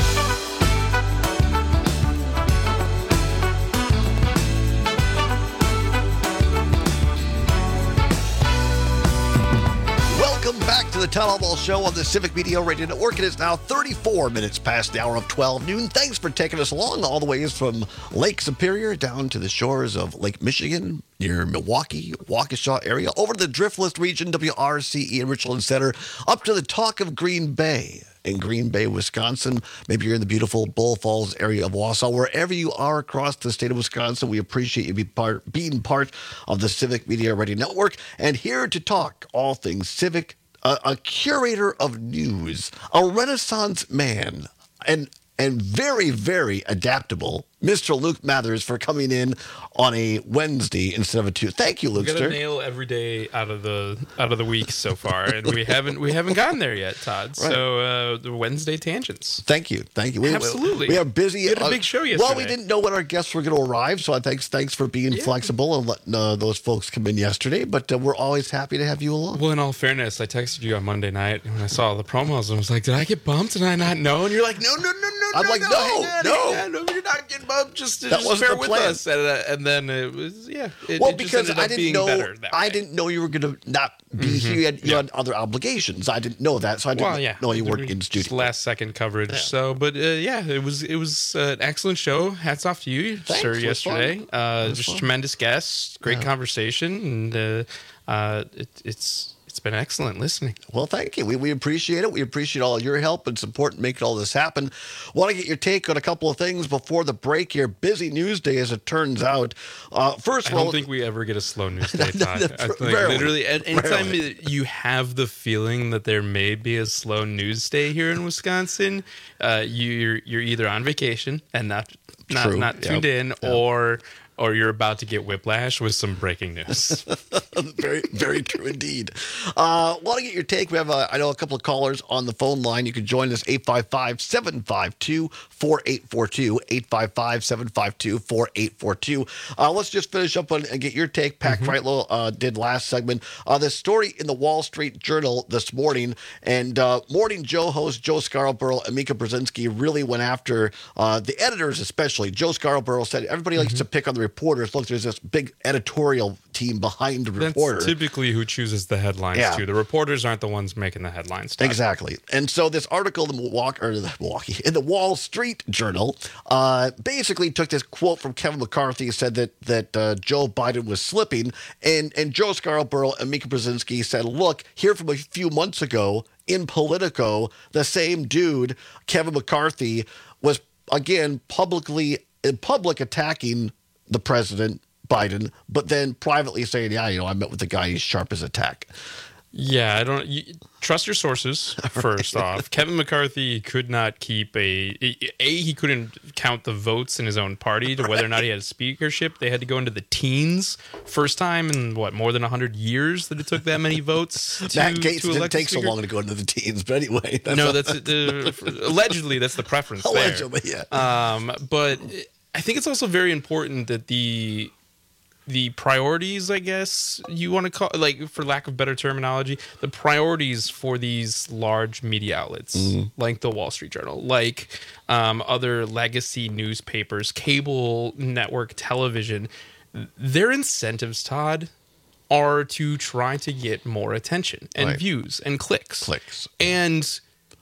Welcome back to the Town Hall Show on the Civic Media Radio Network. It is now thirty-four minutes past the hour of twelve noon. Thanks for taking us along all the ways from Lake Superior down to the shores of Lake Michigan, near Milwaukee, Waukesha area, over to the Driftless region, W R C E and Richland Center, up to the Talk of Green Bay in Green Bay, Wisconsin. Maybe you're in the beautiful Bull Falls area of Wausau. Wherever you are across the state of Wisconsin, we appreciate you be part, being part of the Civic Media Radio Network. And here to talk all things civic, a, a curator of news, a Renaissance man, and and very, very adaptable, Mister Luke Mathers, for coming in on a Wednesday instead of a Tuesday. Thank you, We got Lukester. to nail every day out of the out of the week so far, and we haven't we haven't gotten there yet, Todd. Right. So uh, the Wednesday tangents. Thank you, thank you. We, Absolutely, we are busy. We had a uh, big show Well, yesterday. we didn't know when our guests were going to arrive, so I thanks thanks for being Yeah. flexible and letting uh, those folks come in yesterday. But uh, we're always happy to have you along. Well, in all fairness, I texted you on Monday night when I saw the promos, and I was like, "Did I get bumped? Did I not know?" And you're like, "No, no, no, no." I'm no, like, no, no, hang on, no. hang on, you're not getting bumped. Just, That just wasn't bear the with plan. us." And, uh, and then it was, yeah. It, well, it just because ended up I didn't being know better that I didn't know you were going to not be Mhm. here. You had, you Yeah. had other obligations. I didn't know that, so I didn't Well, yeah. know you There weren't was in just studio. last second coverage. So, but uh, yeah, it was it was uh, an excellent show. Hats off to you, Thanks, sir. it was Yesterday, fun. uh, It was just fun. tremendous guests, great Yeah. conversation, and uh, uh, it, it's it's been excellent listening. Well, thank you. We, we appreciate it. We appreciate all your help and support in making all this happen. Want to get your take on a couple of things before the break here. Busy news day, as it turns out. Uh, first I of all, don't think we ever get a slow news day, Todd. I think Rarely. literally, at anytime Rarely. you have the feeling that there may be a slow news day here in Wisconsin, uh, you're you're either on vacation and not not, True. not tuned Yep. in, or or you're about to get whiplash with some breaking news. very, very true indeed. Uh, want to get your take? We have, uh, I know, a couple of callers on the phone line. You can join us, eight five five, seven five two, four eight four two, eight five five, seven five two, four eight four two. Uh, let's just finish up on, and get your take. Pat Mm-hmm. Kreitlow uh, did last segment. Uh, this story in the Wall Street Journal this morning, and uh, Morning Joe host Joe Scarborough and Mika Brzezinski really went after uh, the editors, especially. Joe Scarborough said everybody likes to pick on the reporters. Look, there's this big editorial team behind the reporter. That's typically who chooses the headlines Yeah. too. The reporters aren't the ones making the headlines. Todd. Exactly. And so this article in the Milwaukee, or the Milwaukee, in the Wall Street Journal, uh, basically took this quote from Kevin McCarthy, said that that uh, Joe Biden was slipping, and and Joe Scarborough and Mika Brzezinski said, look, here from a few months ago in Politico, the same dude, Kevin McCarthy, was again publicly in public attacking the president, Biden, but then privately saying, yeah, you know, I met with the guy, he's sharp as a tack. Yeah, I don't you, trust your sources. First off, Kevin McCarthy could not keep a a. He couldn't count the votes in his own party to whether or not he had a speakership. They had to go into the teens. First time in what more than a hundred years that it took that many votes. To, Matt Gaetz to didn't elect a take so speaker. long to go into the teens, but anyway. No, that's uh, allegedly that's the preference. Allegedly, there. yeah. Um, but I think it's also very important that the the priorities, I guess you want to call, like, for lack of better terminology, the priorities for these large media outlets, Mhm. like the Wall Street Journal, like um, other legacy newspapers, cable network television, their incentives, Todd, are to try to get more attention and Right. views and clicks. Clicks. And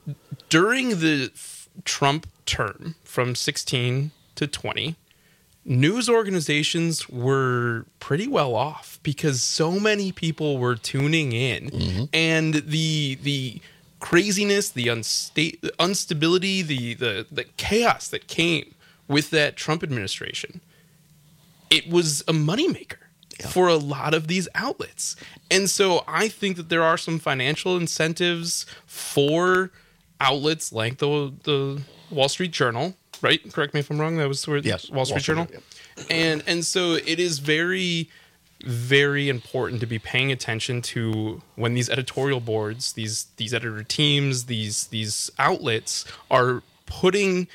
during the f- Trump term from sixteen to twenty, news organizations were pretty well off because so many people were tuning in, Mm-hmm. and the the craziness, the unsta- instability, the, the the chaos that came with that Trump administration, it was a moneymaker yeah. for a lot of these outlets. And so I think that there are some financial incentives for outlets like the the Wall Street Journal, right? Correct me if I'm wrong. That was where yes, Wall Street Wall Street, Journal. Yeah. And and so it is very, very important to be paying attention to when these editorial boards, these these editor teams, these these outlets are putting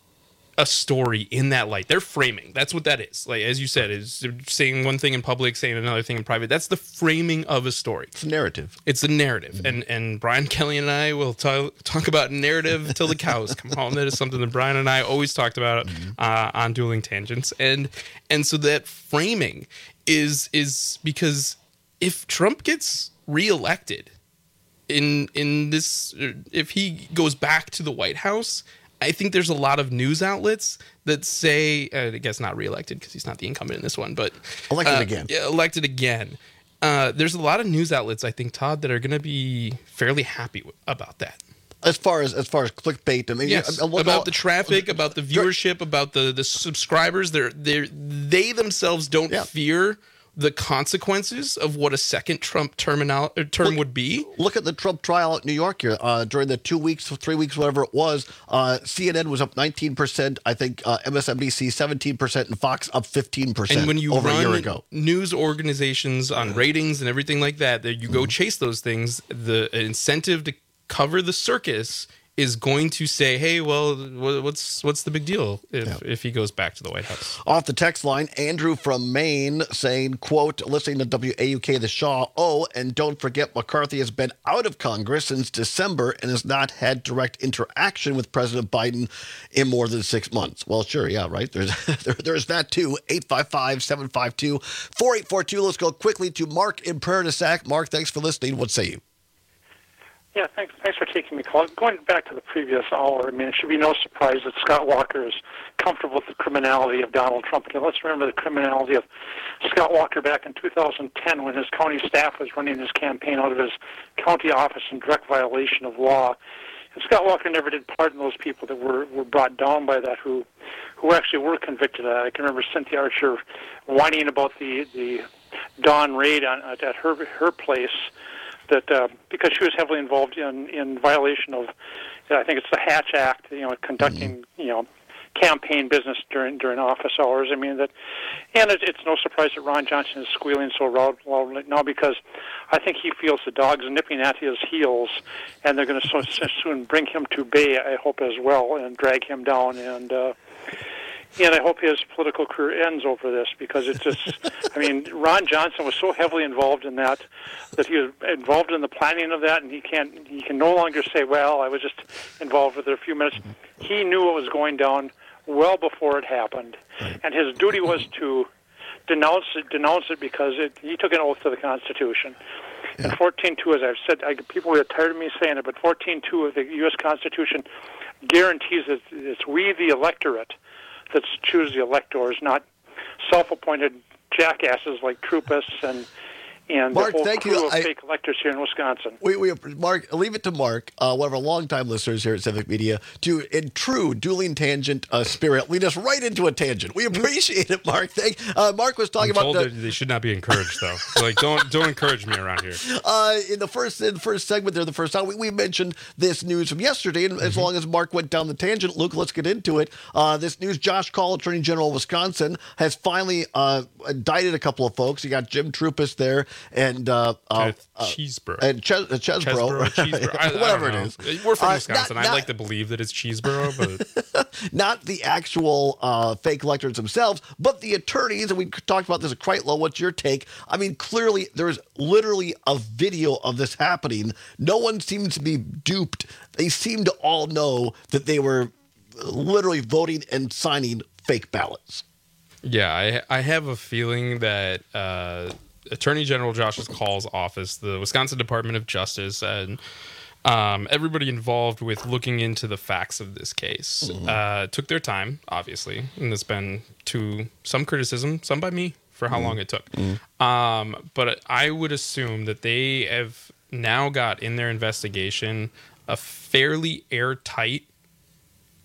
a story in that light. They're framing. That's what that is. Like, as you said, is saying one thing in public, saying another thing in private. That's the framing of a story. It's a narrative. It's a narrative. Mm-hmm. And and Brian Kelly and I will talk, talk about narrative till the cows come home. That is something that Brian and I always talked about mm-hmm. uh, on Dueling Tangents. And and so that framing is is because if Trump gets reelected in in this, if he goes back to the White House, I think there's a lot of news outlets that say, uh, I guess not reelected because he's not the incumbent in this one, but elected uh, again. Yeah, elected again. Uh, there's a lot of news outlets, I think, Todd, that are going to be fairly happy w- about that. As far as as far as clickbait, I mean, yes, yeah, about all, the traffic, about the viewership, about the the subscribers. They're they they themselves don't yeah. fear the consequences of what a second Trump terminal, term look, would be. Look at the Trump trial at New York here. Uh, during the two weeks, three weeks, whatever it was, uh, C N N was up nineteen percent. I think uh, M S N B C seventeen percent, and Fox up fifteen percent and when you over run a year ago. News organizations on ratings and everything like that, that you go mm-hmm. chase those things, the incentive to cover the circus is going to say, hey, well, what's what's the big deal if, yeah. if he goes back to the White House? Off the text line, Andrew from Maine saying, quote, listening to W A U K The Shaw, oh, and don't forget McCarthy has been out of Congress since December and has not had direct interaction with President Biden in more than six months. Well, sure, yeah, right. There's there, there's that too. eight five five, seven five two, four eight four two. Let's go quickly to Mark in Prairie du Sac. Mark, thanks for listening. What say you? Yeah, thanks. Thanks for taking me call. Going back to the previous hour, I mean, it should be no surprise that Scott Walker is comfortable with the criminality of Donald Trump. And let's remember the criminality of Scott Walker back in two thousand ten when his county staff was running his campaign out of his county office in direct violation of law. And Scott Walker never did pardon those people that were, were brought down by that, who who actually were convicted of that. I can remember Cynthia Archer whining about the the dawn raid on, at her her place. That uh, because she was heavily involved in, in violation of, I think it's the Hatch Act, you know, conducting mm-hmm. you know campaign business during during office hours. I mean that, and it, it's no surprise that Ron Johnson is squealing so loud, loud now because I think he feels the dog's nipping at his heels, and they're going to so, so soon bring him to bay. I hope as well, and drag him down and. Uh, And I hope his political career ends over this because it's just, I mean, Ron Johnson was so heavily involved in that, that he was involved in the planning of that, and he can't, he can no longer say, well, I was just involved with it a few minutes. He knew it was going down well before it happened, and his duty was to denounce it, denounce it because it, he took an oath to the Constitution. Yeah. And fourteen two, as I've said, I, people are tired of me saying it, but fourteen two of the U S Constitution guarantees that it's we, the electorate, that choose the electors, not self-appointed jackasses like Trupus and and Mark, the whole thank crew you. of I, fake electors here in Wisconsin. We, we, Mark, leave it to Mark, uh, one of our longtime listeners here at Civic Media, to, in true dueling tangent uh, spirit, lead us right into a tangent. We appreciate it, Mark. Thank. Uh, Mark was talking I'm about told the, that they should not be encouraged, though. Like, don't don't encourage me around here. Uh, in the first in the first segment there, the first time we, we mentioned this news from yesterday, and mm-hmm. as long as Mark went down the tangent, Luke, let's get into it. Uh, this news: Josh Call, Attorney General of Wisconsin, has finally uh, indicted a couple of folks. You got Jim Trupus there, and. Uh, Uh, uh, Cheeseboro. And Ches- uh, Chesbro. Chesbro, Chesbro. I, Whatever I it is. We're from Uh, Wisconsin. not- I'd not- like to believe that it's Cheeseboro, but Not the actual uh, fake electors themselves, but the attorneys. And we talked about this at Kreitlow. What's your take? I mean, clearly there's literally a video of this happening. No one seems to be duped. They seem to all know that they were literally voting and signing fake ballots. yeah, I I have a feeling that uh, Attorney General Josh Call's office, the Wisconsin Department of Justice, and um, everybody involved with looking into the facts of this case mm-hmm. uh, took their time, obviously, and there's been to some criticism, some by me, for how mm-hmm. long it took. Mm-hmm. Um, but I would assume that they have now got in their investigation a fairly airtight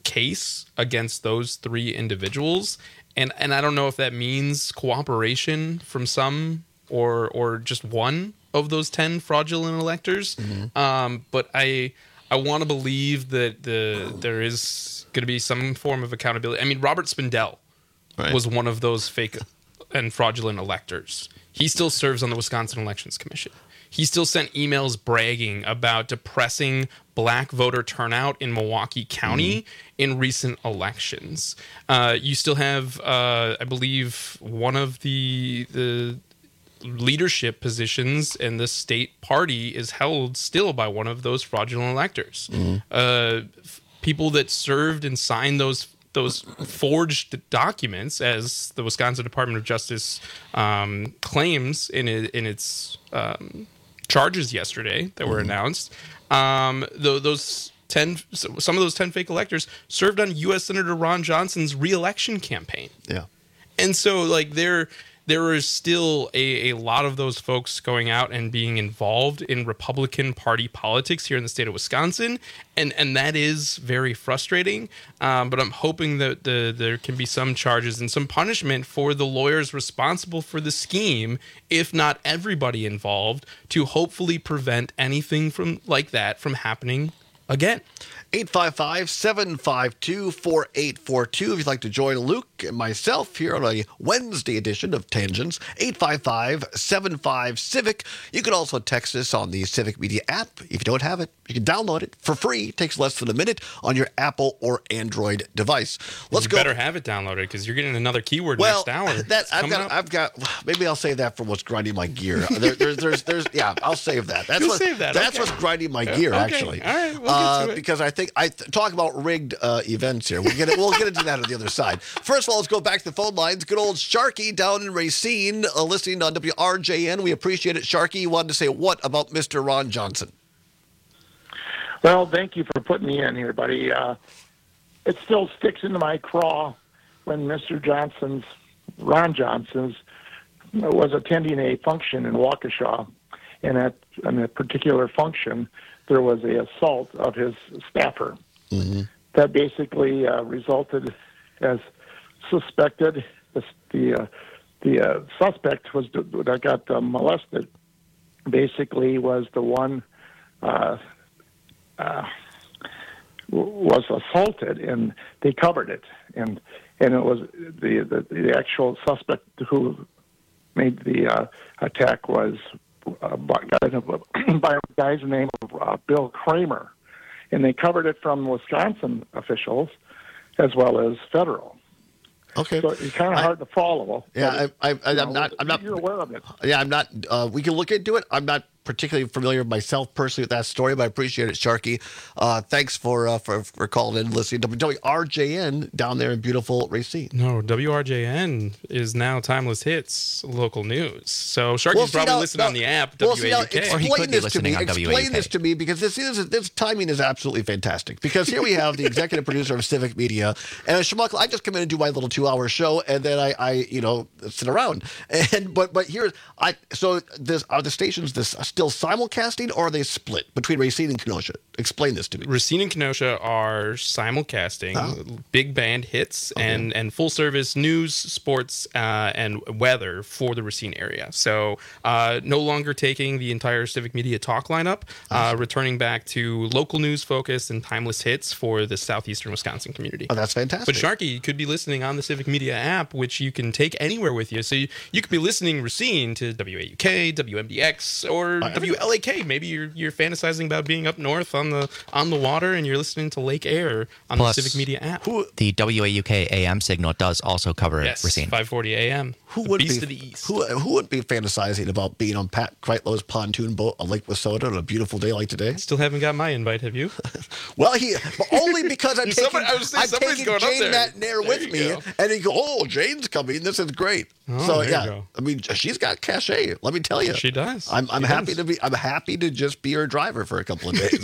case against those three individuals. And and I don't know if that means cooperation from some or or just one of those ten fraudulent electors. Mm-hmm. Um, but I I want to believe that the there is going to be some form of accountability. I mean, Robert Spindell right. was one of those fake and fraudulent electors. He still serves on the Wisconsin Elections Commission. He still sent emails bragging about depressing black voter turnout in Milwaukee County mm-hmm. in recent elections. Uh, you still have, uh, I believe, one of the the leadership positions in the state party is held still by one of those fraudulent electors. Mm-hmm. Uh, f- people that served and signed those those forged documents, as the Wisconsin Department of Justice um, claims in it, in its um, charges yesterday that were mm-hmm. announced. Um, th- those ten, some of those ten fake electors served on U S Senator Ron Johnson's reelection campaign. Yeah, and so like there, there is still a, a lot of those folks going out and being involved in Republican Party politics here in the state of Wisconsin, and and that is very frustrating. Um, but I'm hoping that the there can be some charges and some punishment for the lawyers responsible for the scheme, if not everybody involved, to hopefully prevent anything from like that from happening again. eight five five, seven five two, four eight four two if you'd like to join Luke and myself here on a Wednesday edition of Tangents. eight five five, seven five, CIVIC. You can also text us on the Civic Media app. If you don't have it, you can download it for free. It takes less than a minute on your Apple or Android device. Let's you go. better have it downloaded because you're getting another keyword well, next hour. That I've got, I've got. Maybe I'll save that for what's grinding my gear. There, there's, there's, there's. Yeah, I'll save that. That's You'll what. save that. That's okay. what's grinding my gear. Okay. Actually, all right, we'll uh, get to it. because I think I th- talk about rigged uh, events here. We'll get it. We'll get into that on the other side. First of all, let's go back to the phone lines. Good old Sharky down in Racine, uh, listening on W R J N. We appreciate it, Sharky. You wanted to say what about Mister Ron Johnson? Well, thank you for putting me in here, buddy. Uh, it still sticks into my craw when Mister Johnson's, Ron Johnson's, was attending a function in Waukesha, and at in a particular function, there was a assault of his staffer. Mm-hmm. That basically uh, resulted as suspected. The the, uh, the uh, suspect was that got uh, molested. Basically, was the one uh, uh, was assaulted, and they covered it, and and it was the the, the actual suspect who made the uh, attack was uh, by, by a guy's name of uh, Bill Kramer, and they covered it from Wisconsin officials as well as federal. Okay, so it's kind of hard to follow. Yeah, I, I, I, I'm know, not. I'm not. You're aware of it. Yeah, I'm not. Uh, we can look into it. I'm not particularly familiar myself personally with that story, but I appreciate it, Sharky. Uh, thanks for, uh, for for calling in and listening to W R J N down there in beautiful Racine. No, W R J N is now Timeless Hits local news. So Sharky's well, probably now, listening now, on the app, well, W A U K. See, now, explain this to me. Explain this to me because this is this timing is absolutely fantastic. Because here we have the executive producer of Civic Media, and Shmuckle, I just come in and do my little two-hour show, and then I, I you know, sit around. And but but here I so this are the stations this still simulcast, or are they split between Racine and Kenosha? Explain this to me. Racine and Kenosha are simulcasting oh. big band hits okay. and, and full service news, sports, uh, and weather for the Racine area. So uh, no longer taking the entire Civic Media talk lineup, uh, returning back to local news focus and timeless hits for the southeastern Wisconsin community. Oh, that's fantastic. But Sharky could be listening on the Civic Media app, which you can take anywhere with you. So you, you could be listening Racine to W A U K, W M D X, or uh, W L A K. Maybe you're you're fantasizing about being up north on the on the water, and you're listening to Lake Air on Plus, the Civic Media app. Who, the W A U K A M signal does also cover yes, Racine. five forty A M. Who the would beast be of the east. Who, who would be fantasizing about being on Pat Kreitlow's pontoon boat on Lake Wissota on a beautiful day like today? Still haven't got my invite, have you? Well, he but only because I'm taking, Somebody, I was saying, I'm taking Jane McNair with me, go. and he go, oh, Jane's coming. This is great. Oh, so yeah, I mean, she's got cachet. Let me tell you, she does. I'm, I'm she happy does. to be. I'm happy to just be her driver for a couple of days.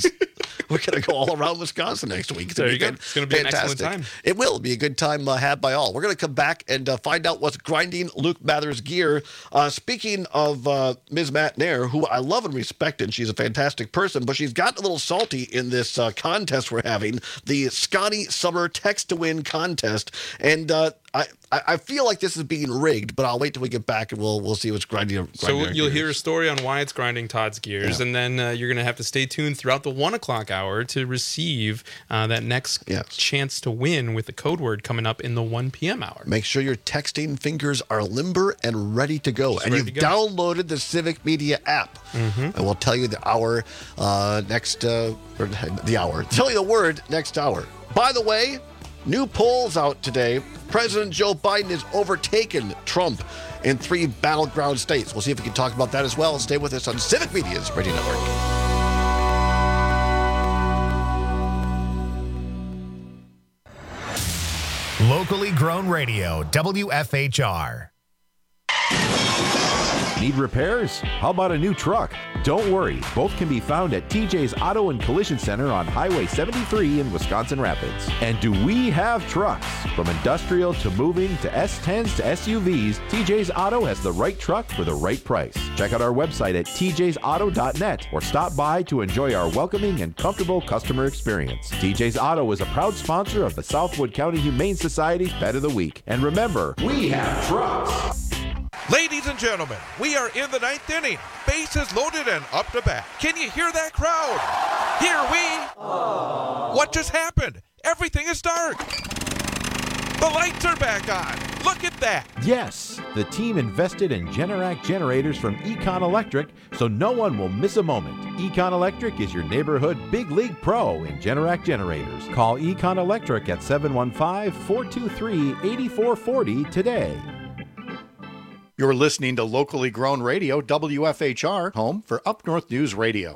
We're going to go all around Wisconsin next week. It's There gonna you be go. good. It's going to be an excellent Fantastic. time. It will be a good time uh, had by all. We're going to come back and uh, find out what's grinding Luke Mather's gear. Uh, speaking of uh, Miz Matt Nair, who I love and respect, and she's a fantastic person, but she's gotten a little salty in this uh, contest we're having, the Scotty Summer Text to Win contest. And uh, I, I feel like this is being rigged, but I'll wait till we get back and we'll we'll see what's grinding. grinding So our you'll gears. hear a story on why it's grinding Todd's gears, Yeah. and then uh, you're going to have to stay tuned throughout the one o'clock hour to receive uh, that next chance to win with the code word coming up in the one p.m. hour. Make sure your texting fingers are limber and ready to go. Just and ready you've to go. downloaded the Civic Media app. Mm-hmm. And we'll tell you the hour uh, next, uh, or the hour. Tell you the word next hour. By the way, new polls out today. President Joe Biden has overtaken Trump in three battleground states. We'll see if we can talk about that as well. Stay with us on Civic Media's Radio Network. Locally grown radio, W F H R. Need repairs? How about a new truck? Don't worry, both can be found at T J's Auto and Collision Center on Highway seventy-three in Wisconsin Rapids. And do we have trucks? From industrial to moving to S tens to S U Vs, T J's Auto has the right truck for the right price. Check out our website at T Js auto dot net or stop by to enjoy our welcoming and comfortable customer experience. T J's Auto is a proud sponsor of the Southwood County Humane Society's Pet of the Week. And remember, we have trucks. Ladies and gentlemen, we are in the ninth inning. Bases loaded and up to bat. Can you hear that crowd? Here we... What just happened? Everything is dark. The lights are back on. Look at that. Yes, the team invested in Generac generators from Econ Electric, so no one will miss a moment. Econ Electric is your neighborhood big league pro in Generac generators. Call Econ Electric at seven one five, four two three, eight four four zero today. You're listening to locally grown radio, W F H R, home for Up North News Radio.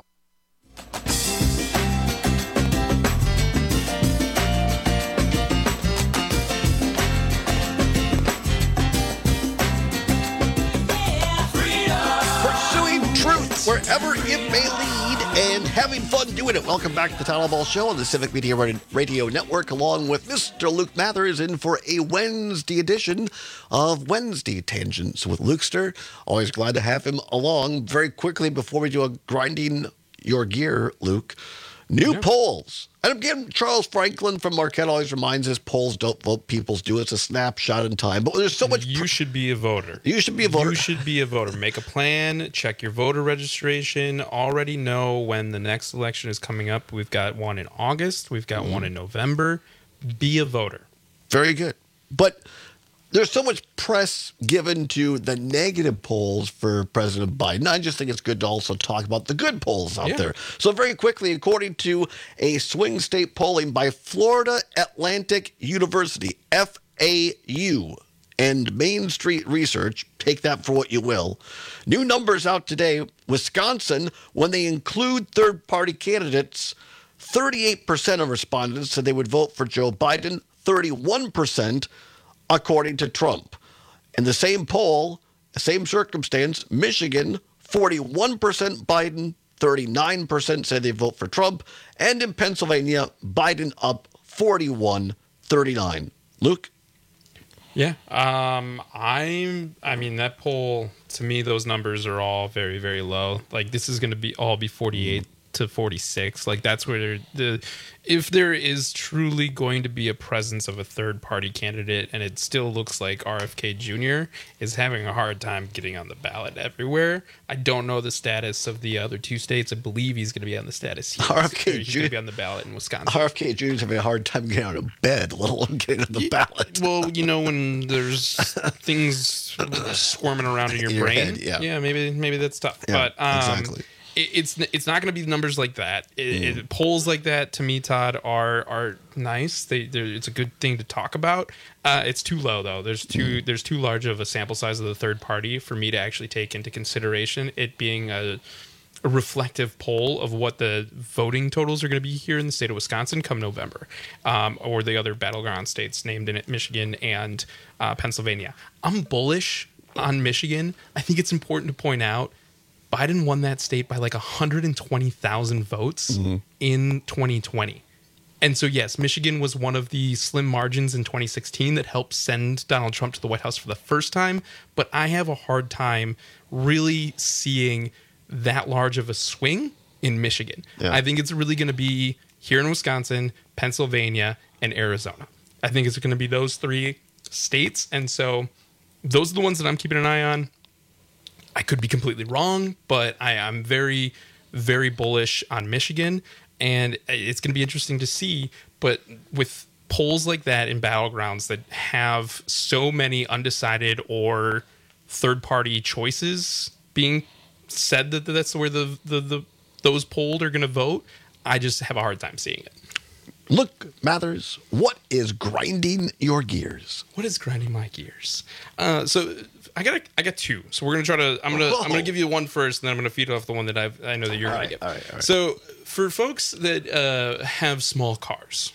Pursuing truth wherever it may lead and having fun doing it. Welcome back to the Town Hall Ball Show on the Civic Media Radio Network, along with Mister Luke Mathers, in for a Wednesday edition of Wednesday Tangents with Lukester. Always glad to have him along. Very quickly, before we do a grinding your gear, Luke, new yeah. polls. And again, Charles Franklin from Marquette always reminds us polls don't vote, peoples do. It's a snapshot in time. But there's so much. You pr- should be a voter. You should be a voter. You should be a voter. Make a plan. Check your voter registration. Already know when the next election is coming up. We've got one in August. We've got mm. one in November. Be a voter. Very good. But there's so much press given to the negative polls for President Biden. I just think it's good to also talk about the good polls out yeah. there. So very quickly, according to a swing state polling by Florida Atlantic University, F A U, and Main Street Research, take that for what you will. New numbers out today. Wisconsin, when they include third-party candidates, thirty-eight percent of respondents said they would vote for Joe Biden, thirty-one percent according to Trump. In the same poll, same circumstance, Michigan, forty-one percent Biden, thirty-nine percent said they vote for Trump. And in Pennsylvania, Biden up forty-one thirty-nine. Luke? Yeah. Um, I'm, I mean, that poll, to me, those numbers are all very, very low. Like, this is going to be all be forty-eight to forty-six. Like, that's where the, if there is truly going to be a presence of a third party candidate, and it still looks like R F K Junior is having a hard time getting on the ballot everywhere. I don't know the status of the other two states. I believe he's going to be on the status here. R F K He's going to be on the ballot in Wisconsin. R F K Junior's having a hard time getting out of bed, let alone getting on the ballot. Well, you know, when there's things swarming around in your, in your brain, head, yeah. yeah, maybe maybe that's tough. Yeah, but um, exactly. it, it's it's not going to be numbers like that. It, Mm. it, polls like that, to me, Todd, are are nice. They it's a good thing to talk about. Uh, it's too low though. There's too mm. there's too large of a sample size of the third party for me to actually take into consideration it being a. a reflective poll of what the voting totals are going to be here in the state of Wisconsin come November, um, or the other battleground states named in it, Michigan and uh, Pennsylvania. I'm bullish on Michigan. I think it's important to point out Biden won that state by like one hundred twenty thousand votes mm-hmm. in twenty twenty. And so, yes, Michigan was one of the slim margins in twenty sixteen that helped send Donald Trump to the White House for the first time. But I have a hard time really seeing that large of a swing in Michigan. Yeah. I think it's really going to be here in Wisconsin, Pennsylvania, and Arizona. I think it's going to be those three states. And so those are the ones that I'm keeping an eye on. I could be completely wrong, but I am very, very bullish on Michigan. And it's going to be interesting to see. But with polls like that in battlegrounds that have so many undecided or third-party choices being said that that's where the, the, the those polled are going to vote, I just have a hard time seeing it. Look, Mathers, what is grinding your gears? What is grinding my gears? Uh, so I got a, I got two. So we're gonna try to. I'm gonna Whoa. I'm gonna give you one first, and then I'm gonna feed off the one that I've, I know that you're all gonna right, get. All right, all right. So for folks that uh, have small cars,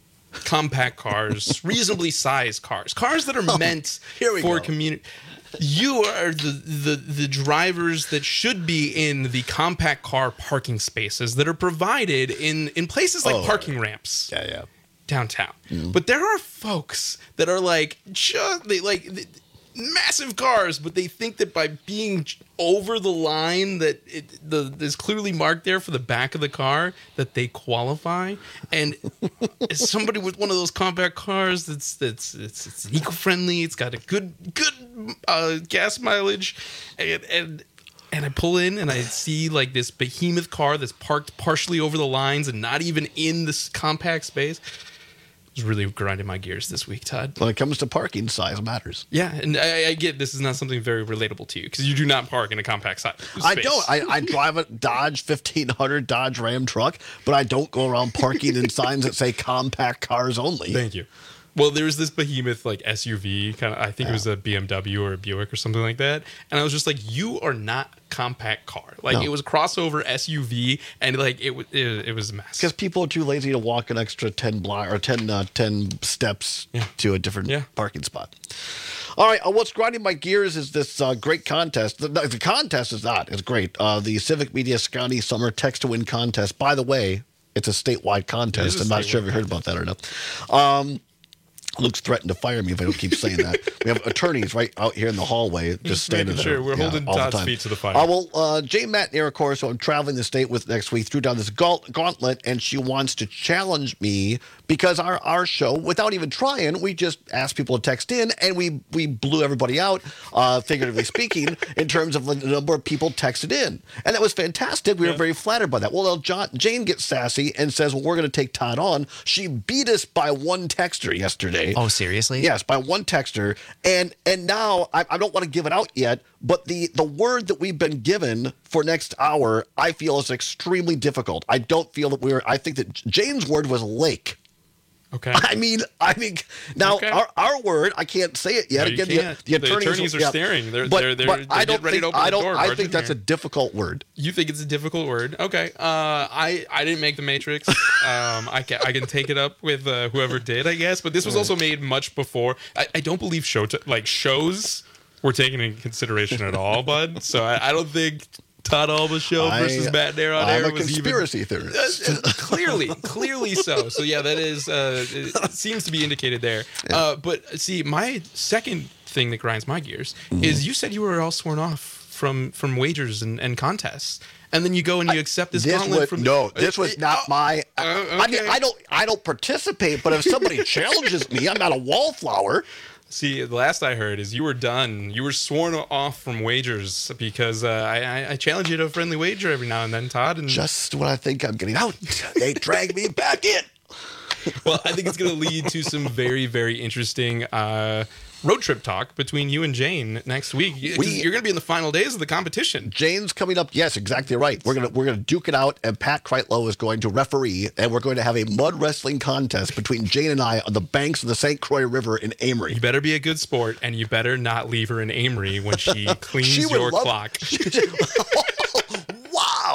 compact cars, reasonably sized cars, cars that are oh, meant for community. You are the, the the drivers that should be in the compact car parking spaces that are provided in, in places like oh, parking ramps. Yeah, yeah. Downtown. Mm. But there are folks that are like, just, they like they, massive cars, but they think that by being over the line that it the is clearly marked there for the back of the car that they qualify. And as somebody with one of those compact cars that's that's it's, it's eco-friendly, it's got a good good uh, gas mileage, and and and I pull in and I see like this behemoth car that's parked partially over the lines and not even in this compact space. It's really grinding my gears this week, Todd. When it comes to parking, size matters. Yeah, and I, I get this is not something very relatable to you because you do not park in a compact size space. I don't. I, I drive a Dodge fifteen hundred Dodge Ram truck, but I don't go around parking in signs that say compact cars only. Thank you. Well, there was this behemoth like S U V kind of. I think yeah. it was a B M W or a Buick or something like that, and I was just like, "You are not a compact car." Like no. It was a crossover S U V, and like it was it, it was a mess. Because people are too lazy to walk an extra ten block or ten uh, ten steps yeah. to a different yeah. parking spot. All right, uh, what's grinding my gears is this uh, great contest. The, the contest is not. It's great. Uh, the Civic Media Scotty Summer Text to Win contest. By the way, it's a statewide contest. I'm not sure if you heard about that or not. Um, Luke's threatened to fire me if I don't keep saying that. We have attorneys right out here in the hallway just, just standing there. Sure, we're yeah, holding Todd's feet to the fire. Uh, well, uh, Jane Matnier, of course, who I'm traveling the state with next week, threw down this gauntlet, and she wants to challenge me because our, our show, without even trying, we just asked people to text in, and we we blew everybody out, uh, figuratively speaking, in terms of the number of people texted in. And that was fantastic. We yeah. were very flattered by that. Well, John, Jane gets sassy and says, well, we're going to take Todd on. She beat us by one texter yesterday. Oh, seriously? Yes, by one texter. And and now, I, I don't want to give it out yet, but the, the word that we've been given for next hour, I feel is extremely difficult. I don't feel that we're, I think that Jane's word was lake. Okay. I mean, I mean, now okay. our, our word, I can't say it yet. No, Again, the, the, attorneys, the attorneys are yeah, staring. They're, but, they're, they're, but they're I don't ready think, to open I don't, the door. I think that's here. a difficult word. You think it's a difficult word? Okay. Uh, I, I didn't make the Matrix. um, I can I can take it up with uh, whoever did, I guess. But this was also made much before. I, I don't believe show t- like shows were taken into consideration at all, bud. So I, I don't think Todd Alba's show versus I, Matt Nair on I'm air a was conspiracy even, theorist. Uh, uh, clearly, clearly so. So yeah, that is uh, it seems to be indicated there. Yeah. Uh, but see, my second thing that grinds my gears mm-hmm. is you said you were all sworn off from from wagers and, and contests. And then you go and you accept this, this gauntlet was, from no. This was not uh, my. Uh, okay. I mean, I don't. I don't participate. But if somebody challenges me, I'm not a wallflower. See, the last I heard is you were done. You were sworn off from wagers because uh, I, I challenge you to a friendly wager every now and then, Todd. And just when I think I'm getting out, they drag me back in. Well, I think it's going to lead to some very, very interesting uh, road trip talk between you and Jane next week. We, You're going to be in the final days of the competition. Jane's coming up. Yes, exactly right. We're going to we're going to duke it out, and Pat Kreitlow is going to referee, and we're going to have a mud wrestling contest between Jane and I on the banks of the Saint Croix River in Amory. You better be a good sport, and you better not leave her in Amory when she cleans she your love- clock. Wow.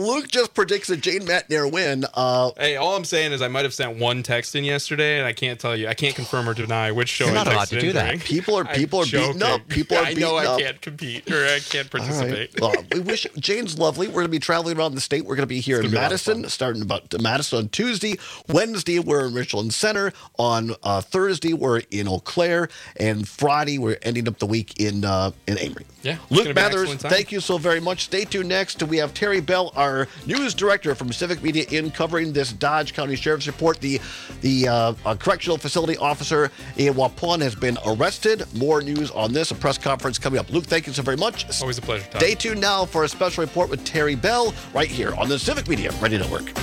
Luke just predicts a Jane Matnair win. Uh, hey, all I'm saying is I might have sent one text in yesterday, and I can't tell you. I can't confirm or deny which show You're I not allowed texted to in do that. during. People are people I'm are beating joking. up. People are I beating know I up. can't compete or I can't participate. All right. Well, we wish Jane's lovely. We're going to be traveling around the state. We're going to be here It's in gonna be a lot of Madison, starting about Madison on Tuesday. Wednesday, we're in Richland Center. On uh, Thursday, we're in Eau Claire, and Friday, we're ending up the week in uh, in Amory. Yeah, it's Luke gonna be an Mathers, excellent time. thank you so very much. Stay tuned next. We have Terry Bell, our news director from Civic Media, in covering this Dodge County Sheriff's Report. The the uh, uh, correctional facility officer in Waupun has been arrested. More news on this. A press conference coming up. Luke, thank you so very much. Always a pleasure, Todd. Stay tuned now for a special report with Terry Bell right here on the Civic Media Radio Network.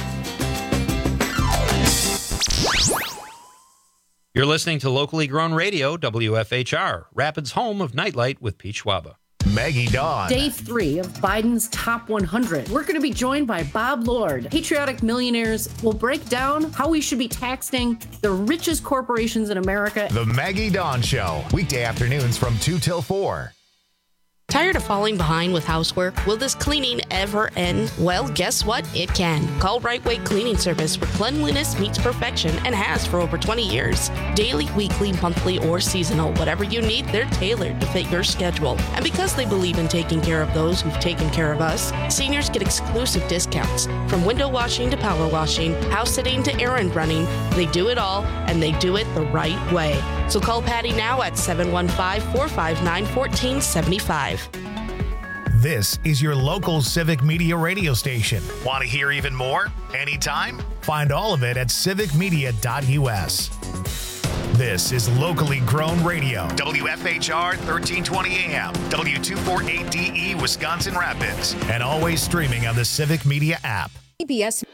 You're listening to locally grown radio, W F H R, Rapids' home of Nightlight with Pete Schwaba. Maggie Dawn. Day three of Biden's Top one hundred. We're going to be joined by Bob Lord. Patriotic Millionaires will break down how we should be taxing the richest corporations in America. The Maggie Dawn Show, weekday afternoons from two till four. Tired of falling behind with housework? Will this cleaning ever end? Well, guess what? It can. Call Right Way Cleaning Service, where cleanliness meets perfection and has for over twenty years. Daily, weekly, monthly, or seasonal, whatever you need, they're tailored to fit your schedule. And because they believe in taking care of those who've taken care of us, seniors get exclusive discounts. From window washing to power washing, house sitting to errand running, they do it all, and they do it the right way. So call Patty now at seven one five, four five nine, one four seven five. This is your local Civic Media radio station. Want to hear even more? Anytime? Find all of it at civic media dot u s. This is locally grown radio. W F H R thirteen twenty A M, W two forty-eight D E, Wisconsin Rapids, and always streaming on the Civic Media app. C B S